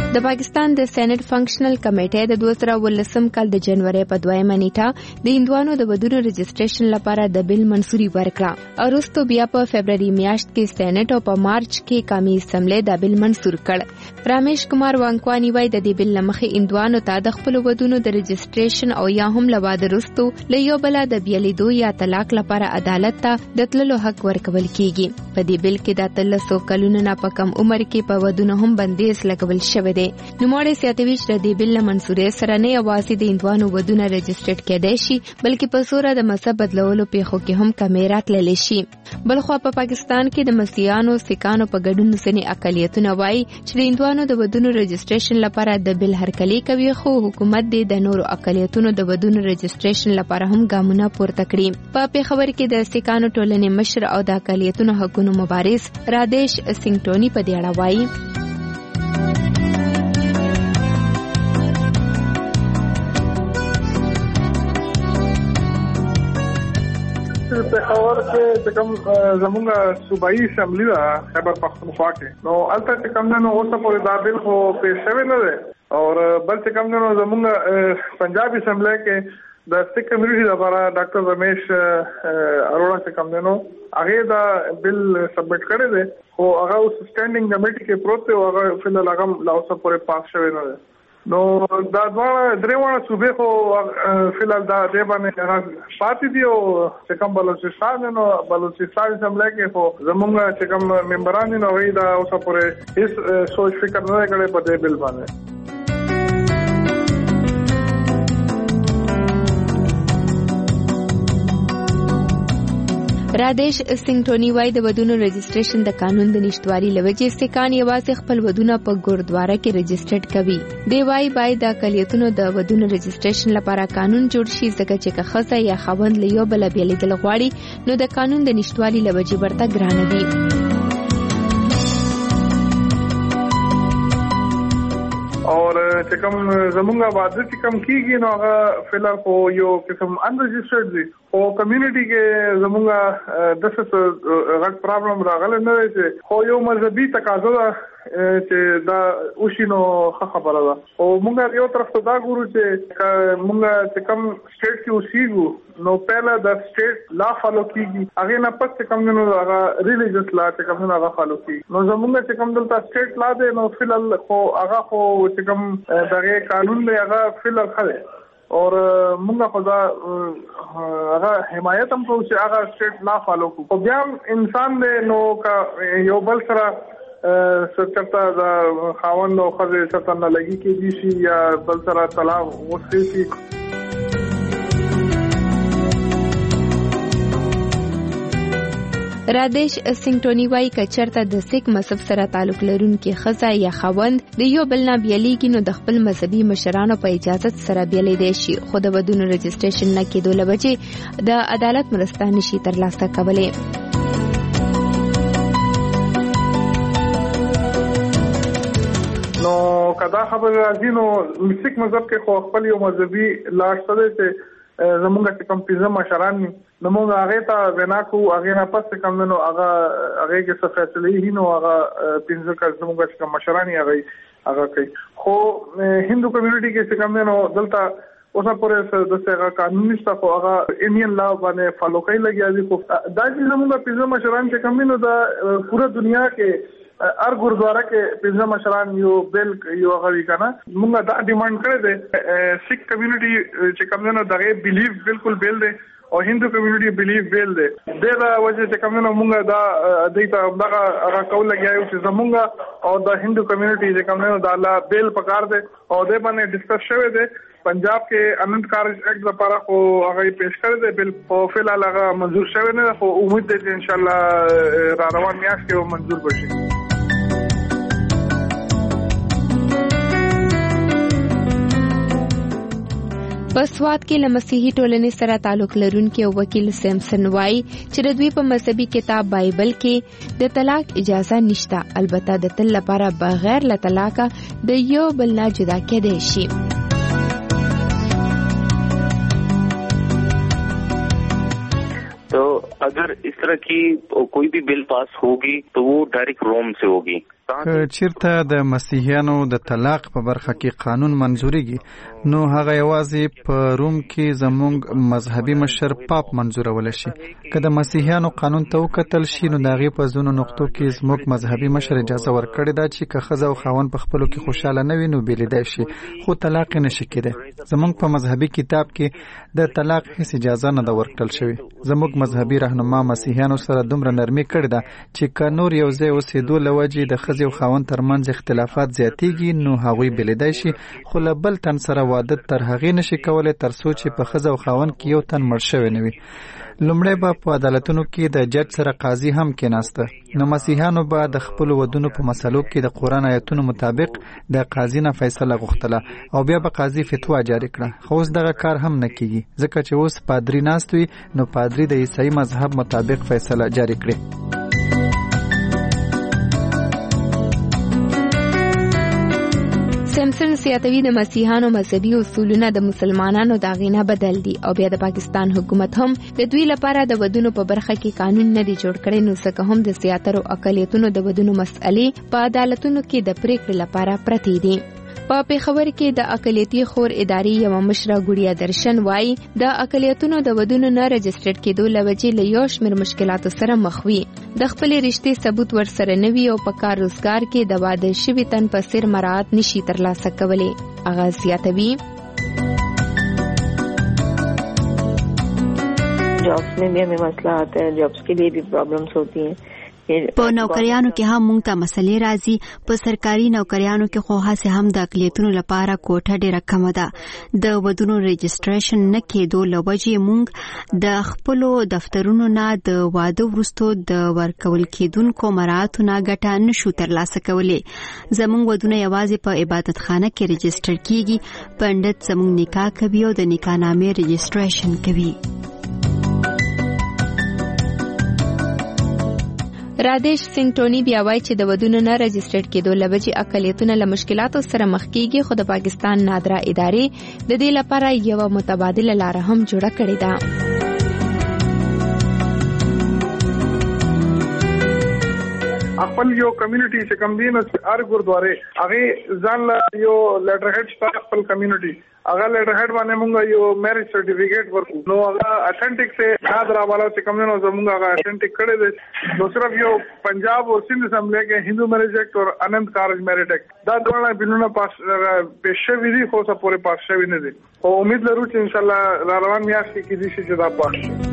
د پاکستان د سېنات فنکشنل کمیټې د دوه زره ولسم کال د جنوري په دویمه نیټه د هندوانو د ودونو رجسټریشن لپاره د بل منسوري ورکړه او وروسته بیا په فبرवरी میاشت کې سېنات او په مارچ کې قومي اسمبلی د بل منسور کړ. رامیش کمار وانکوانی وایي د دې بل لمخې هندوانو ته د خپل ودونو د رجسټریشن او یا هم لواده وروسته له یو بل د بیلیدو یا طلاق لپاره عدالت ته د تللو حق ورکول کیږي. په دې بل کې د تلسو کلونو نه په کم عمر کې په ودونو هم بندیز لګول شوی. نوموړی سیاتوي چې د دې بل له منسورې سره نه یوازې د هندوانو ودونه رجسټرډ کېدای شي بلکې په سوره د مذهب بدلولو پیښو کې هم کمی راتللی شي. بلخوا په پاکستان کې د مسیحیانو سکانو په ګډون ځینې اقلیتونه وایي چې د هندوانو د ودونو رجسټریشن لپاره د بل هرکلی کوي خو حکومت د نورو اقلیتونو د ودونو رجسټریشن لپاره هم ګامونه پورته کړي. په پیښور کې د سکانو ټولنې مشر او د اقلیتونو حقوقو مبارز رادیش سنگټونی په دې اړه وایي. پېښور کې چې کوم زموږ صوبایي اسمبلی ده خیبر پختونخوا کې نو هلته چې کوم نه اوسه پورې دا بل خو پیش شوی نه دی او بل چې کوم نه زموږ پنجاب اسمبلی کې د سکھ کمیونټي لپاره ډاکټر رمیش اروڑا چې کوم نه هغه دا بل سبمټ کړی دی او هغه اوس سټینډینګ کمیټي کې پروت دی او هغه فلحال هغه لا اوسه پورې پاس شوی نه دی. نو دا دواړه درېواړه صوبې خو فلحال دا دې باندې پاتې دي او چې کوم بلوچستان نو بلوچستان اسمبلی کې خو زمونږ چې کوم ممبران دي نو هغوی دا اوسه پورې هېڅ سوچ فکر نه دی کړی په دې بل باندې. رادیش سنگټونی وایي د ودونو رجسټریشن د قانون د نشټوالي لوجې سکان یوازې خپل ودونه په ګوردواره کې رجسټرډ کوي. دی وایي باید د اقلیتونو د ودونو رجسټریشن لپاره قانون جوړ شي ځکه چې که ښځه یا خاوند له یو بله بیلیدل غواړي نو د قانون د نشټوالي لوجې ورته ګرانه دي. اور چې کوم زمونږ واده چې کوم کیږي نو هغه فلحال خو یو قسم انرجسټرډ دي او کمیونټي کې زمونږ د څه غټ پرابلم راغلی نه دی چې خو یو مذهبي تقاضا ده چې دا وشي نو ښه خبره ده او موږ یو طرف ته دا ګورو چې موږ چې کوم سټیټ کې اوسېږو نو پهله د سټیټ لا فالو کیږي هغې نه پس چې کوم دی نو هغه ریلیجس لا چې کوم دی نو هغه فالو کیږي. نو زمونږ چې کوم دلته سټیټ لا دی نو فلحال خو هغه خو چې کوم دغه قانون دی هغه فلحال ښه دی اور موږ خو دا هغه حمایت هم کوو چې هغه سټیټ لا فالو کړو. خو بیا انسان دی نو که یو بل سره چرته د خاوند او ښځې چرته نه لګي کېدي شي یا بل سره طلاق غوښتې شي. رادیش سنگټونی وایي که چېرته د سکھ مذهب سره تعلق لرونکي ښځه یا خاوند د یو بل نه بیلیږي نو د خپل مذهبي مشرانو په اجازت سره بیلیدی شي خو د ودونو رجسټریشن نه کېدو له وجې د عدالت مرسته نشي ترلاسه کولی. نو کدا خبر راځي نو سکھ مذهب کې خو خپل یو مذهبي لاس ته دی چې زمونږ چې کوم پنځه مشران دي نو موږ هغې ته وینا کوو هغې نه پس چې کوم دی نو هغه هغې کې څه فیصلې وي نو هغه پنځه کس زمونږ چې کوم مشران دي هغه هغه کوي. خو هندو کمیونټي کې چې کوم دی نو دلته اوسه پورې داسې هغه قانون نشته خو هغه انډین لا باندې فالو کوي لګیا دي. خو دا چې زمونږ پنځه مشران چې کوم دي نو د پوره دنیا کې هر ګوردواره کې پنځه مشران یو بیل یو هغه وي که نه موږ دا ډیمانډ کړی دی. سکھ کمیونټي چې کوم دی نو دغې بلیف بالکل بیل دی او هندو کمیونټي بلیف بیل دی. دې د وجې چې کوم دی نو موږ دا دوی ته همدغه هغه کول لګیا یو چې زمونږ او د هندو کمیونټي چې کوم دی نو دا لا بیل پکار دی او دې باندې ډسکس شوی دی. پنجاب کې اننت کارج ایکټ لپاره خو هغه پیش کړی دی بل خو فلحال هغه منظور شوی نه خو امید دی چې انشاءالله را روان میاشت کې منظور بشي. په سوات کې له مسیحي ټولنې سره تعلق لرونکي وکیل سیمسن وایي چې د دوی په مذهبي کتاب بایبل کې د طلاق اجازه نشته البته د تل لپاره بغیر له طلاقه د یو بل نه جدا کېدای شي. तो अगर इस तरह की कोई भी बिल पास होगी तो वो डायरेक्ट रोम से होगी چیرته د مسیحیانو د طلاق په برخه کې قانون منزوريږي نو هغه یوازې په روم کې زموږ مذهبي مشر پاپ منزورول شي. که د مسیحیانو قانون ته وکتل شي نو دغه په ځونو نقطو کې زموږ مذهبي مشر اجازه ورکړي دا چې که خزه او خاوند په خپلو کې خوشاله نه وي نو بیلیدای شي خو طلاق نشي کېدای. زموږ په مذهبي کتاب کې د طلاق هیڅ اجازه نه ده ورکړل شوی. زموږ مذهبي راهنما مسیحیانو سره دومره نرمي کړې ده چې که نور یو ځای اوسېدو له وجې د ښځې او خاوند ترمنځ اختلافات زیاتېږي نو هغوی بېلېدای شي خو له بل تن سره واده تر هغې نشي کولی تر څو چې په ښځه او خاوند کې یو تن مړ شوی نه وي. لومړی به په عدالتونو کې د جج سره قاضي هم کېناسته نو مسیحیانو به د خپلو ودونو په مسلو کې د قرآن آیتونو مطابق د قاضي نه فیصله غوښتله او بیا به قاضي فتوا جاری کړه. خو اوس دغه کار هم نه کېږي ځکه چې اوس پادري ناست وي نو پادري د عیسائی مذهب مطابق فیصله جاری کړي. سیمسن سیاتوی د مسیحانو مذهبي اصولونه د مسلمانانو د غینه بدل دي او بیا د پاکستان حکومت هم د دوی لپاره د ودونو په برخه کې قانون نه دی جوړ کړی نو څنګه هم د سیاترو اقلیتونو د ودونو مسئلې په عدالتونو کې د پریکړې لپاره پرتی دي. په پیښور کې د اقلیتي خور ادارې یو مشره ګوړیا درشن وایي د اقلیتونو د ودونو نه رجسټر کېدو لوجې له یو شمېر مشکلاتو سره مخ وي. د خپلې رشتې ثبوت ورسره نه وي او په کار روزګار کې د واده شوي تن په څېر مراعات نشي ترلاسه کولی. هغه زیاتوي जॉब्स में भी हमें मसला आता है, जॉब्स के लिए भी प्रॉब्लम्स होती हैं. په نوکریانو کې هم مونږ ته مسلې راځي. په سرکاري نوکریانو کې خو هڅه هم د اقلیتونو لپاره کوټه ډېره کمه ده. د ودونو رجسټریشن نه کېدو له وجې مونږ د خپلو دفترونو نه د واده وروسته د ورکول کېدونکو مراعاتو نه ګټه نشو ترلاسه کولی. زمونږ ودونه یوازې په عبادت خانه کې رجسټر کېږي. پنډت زمونږ نکاح کوي او د نکاح نامې رجسټریشن کوي. رادیش سنگ ټونی بیا وایي چې د ودونو نه رجسټر کېدو له وجې اقلیتونه له مشکلاتو سره مخ کېږي خو د پاکستان نادره ادارې د دې لپاره یوه متبادله لاره هم جوړه کړې ده. خپل یو کمیونټي چې کوم دین هر ګوردواره هغه ځان یو لیټر هډ شته خپل کمیونټي هغه لیټر هډ باندې موږ یو میریج سرټیفیکیټ ورکو نو هغه اتنټیک سے نادر والا چې کوم نو زموږ هغه اتنټیک کړي دي. نو صرف یو پنجاب او سندھ اسمبلی کې هندو میریج ایکټ او انند کارج میریج ایکټ دا ډول بلونه پاس پېښ شوي دي خو څه پورې پاس شوي نه دي او امید لرو چې ان شاء الله را روان میاشت کې کېدای شي چې دا پاس شي.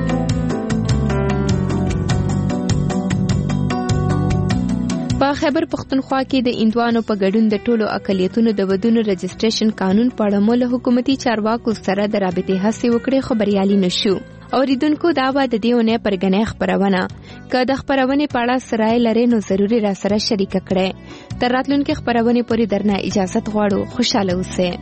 په خیبر پختونخوا کې د اندوانو په ګډون د ټولو اقلیتونو د ودونو رجسټریشن قانون په اړه مو له حکومتي چارواکو سره د رابطې هڅې وکړې خو بریالي نشو. اوریدونکو دا به د دې اونۍ پرګنې خبرونه که د خبرونې په اړه سرای لري نو ضروري را سره شریک کړئ. تر راتلونکي خبرونې پورې درنه اجازه غواړو. خوشاله اوسئ.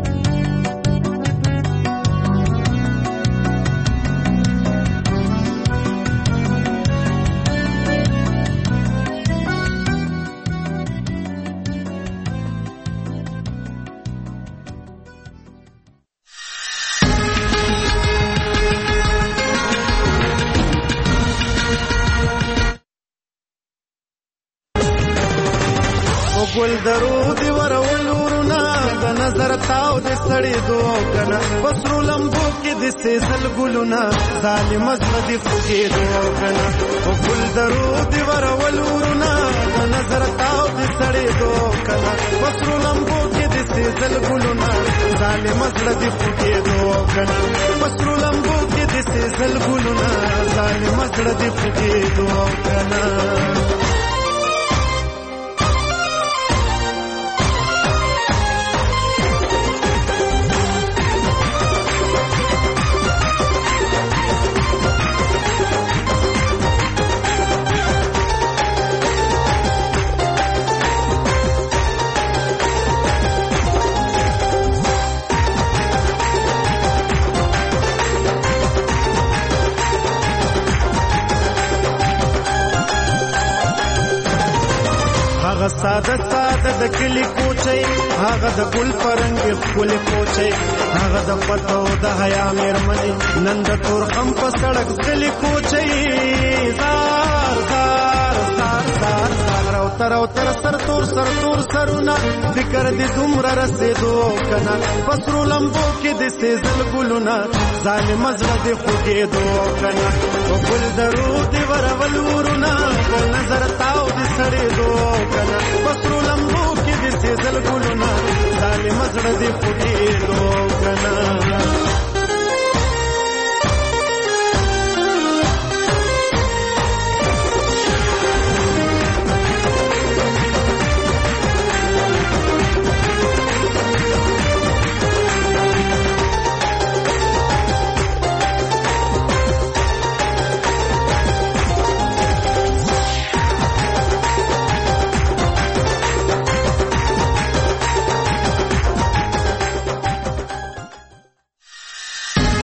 ګل درود ورول ورونه د نظر تاو د سړی دوه کنه پسرو لمبو کې د سیسل ګلونه ظالم زړه دی خوږې دوه کنه ګل درود ورول ورونه د نظر تاو د سړی دوه کنه پسرو لمبو کې د سیسل ګلونه ظالم زړه دی خوږې دوه کنه پسرو لمبو کې د سیسل ګلونه ظالم زړه دی خوږې دوه کنه. هغه ساده ساده د کلی کوچي هغه د ګل پرنګ خپل کوچي هغه د پتو د حیا مېرمنې نن د تور خم په سړک کلی کوچي زار زار زار زار زار او تر او تر سر تور سر تور سرونه فکر دې دومره رسېدو کنه پسرو لمبو کې دې سېزل ګلونه ظالم زړه دې خوږېدو کنه او ګل درو دې ورول ورونه ګل نظر تاو دې سړېدو کنه پسرو لمبو کې دې سېزل ګلونه ظالم زړه دې خوږېدو کنه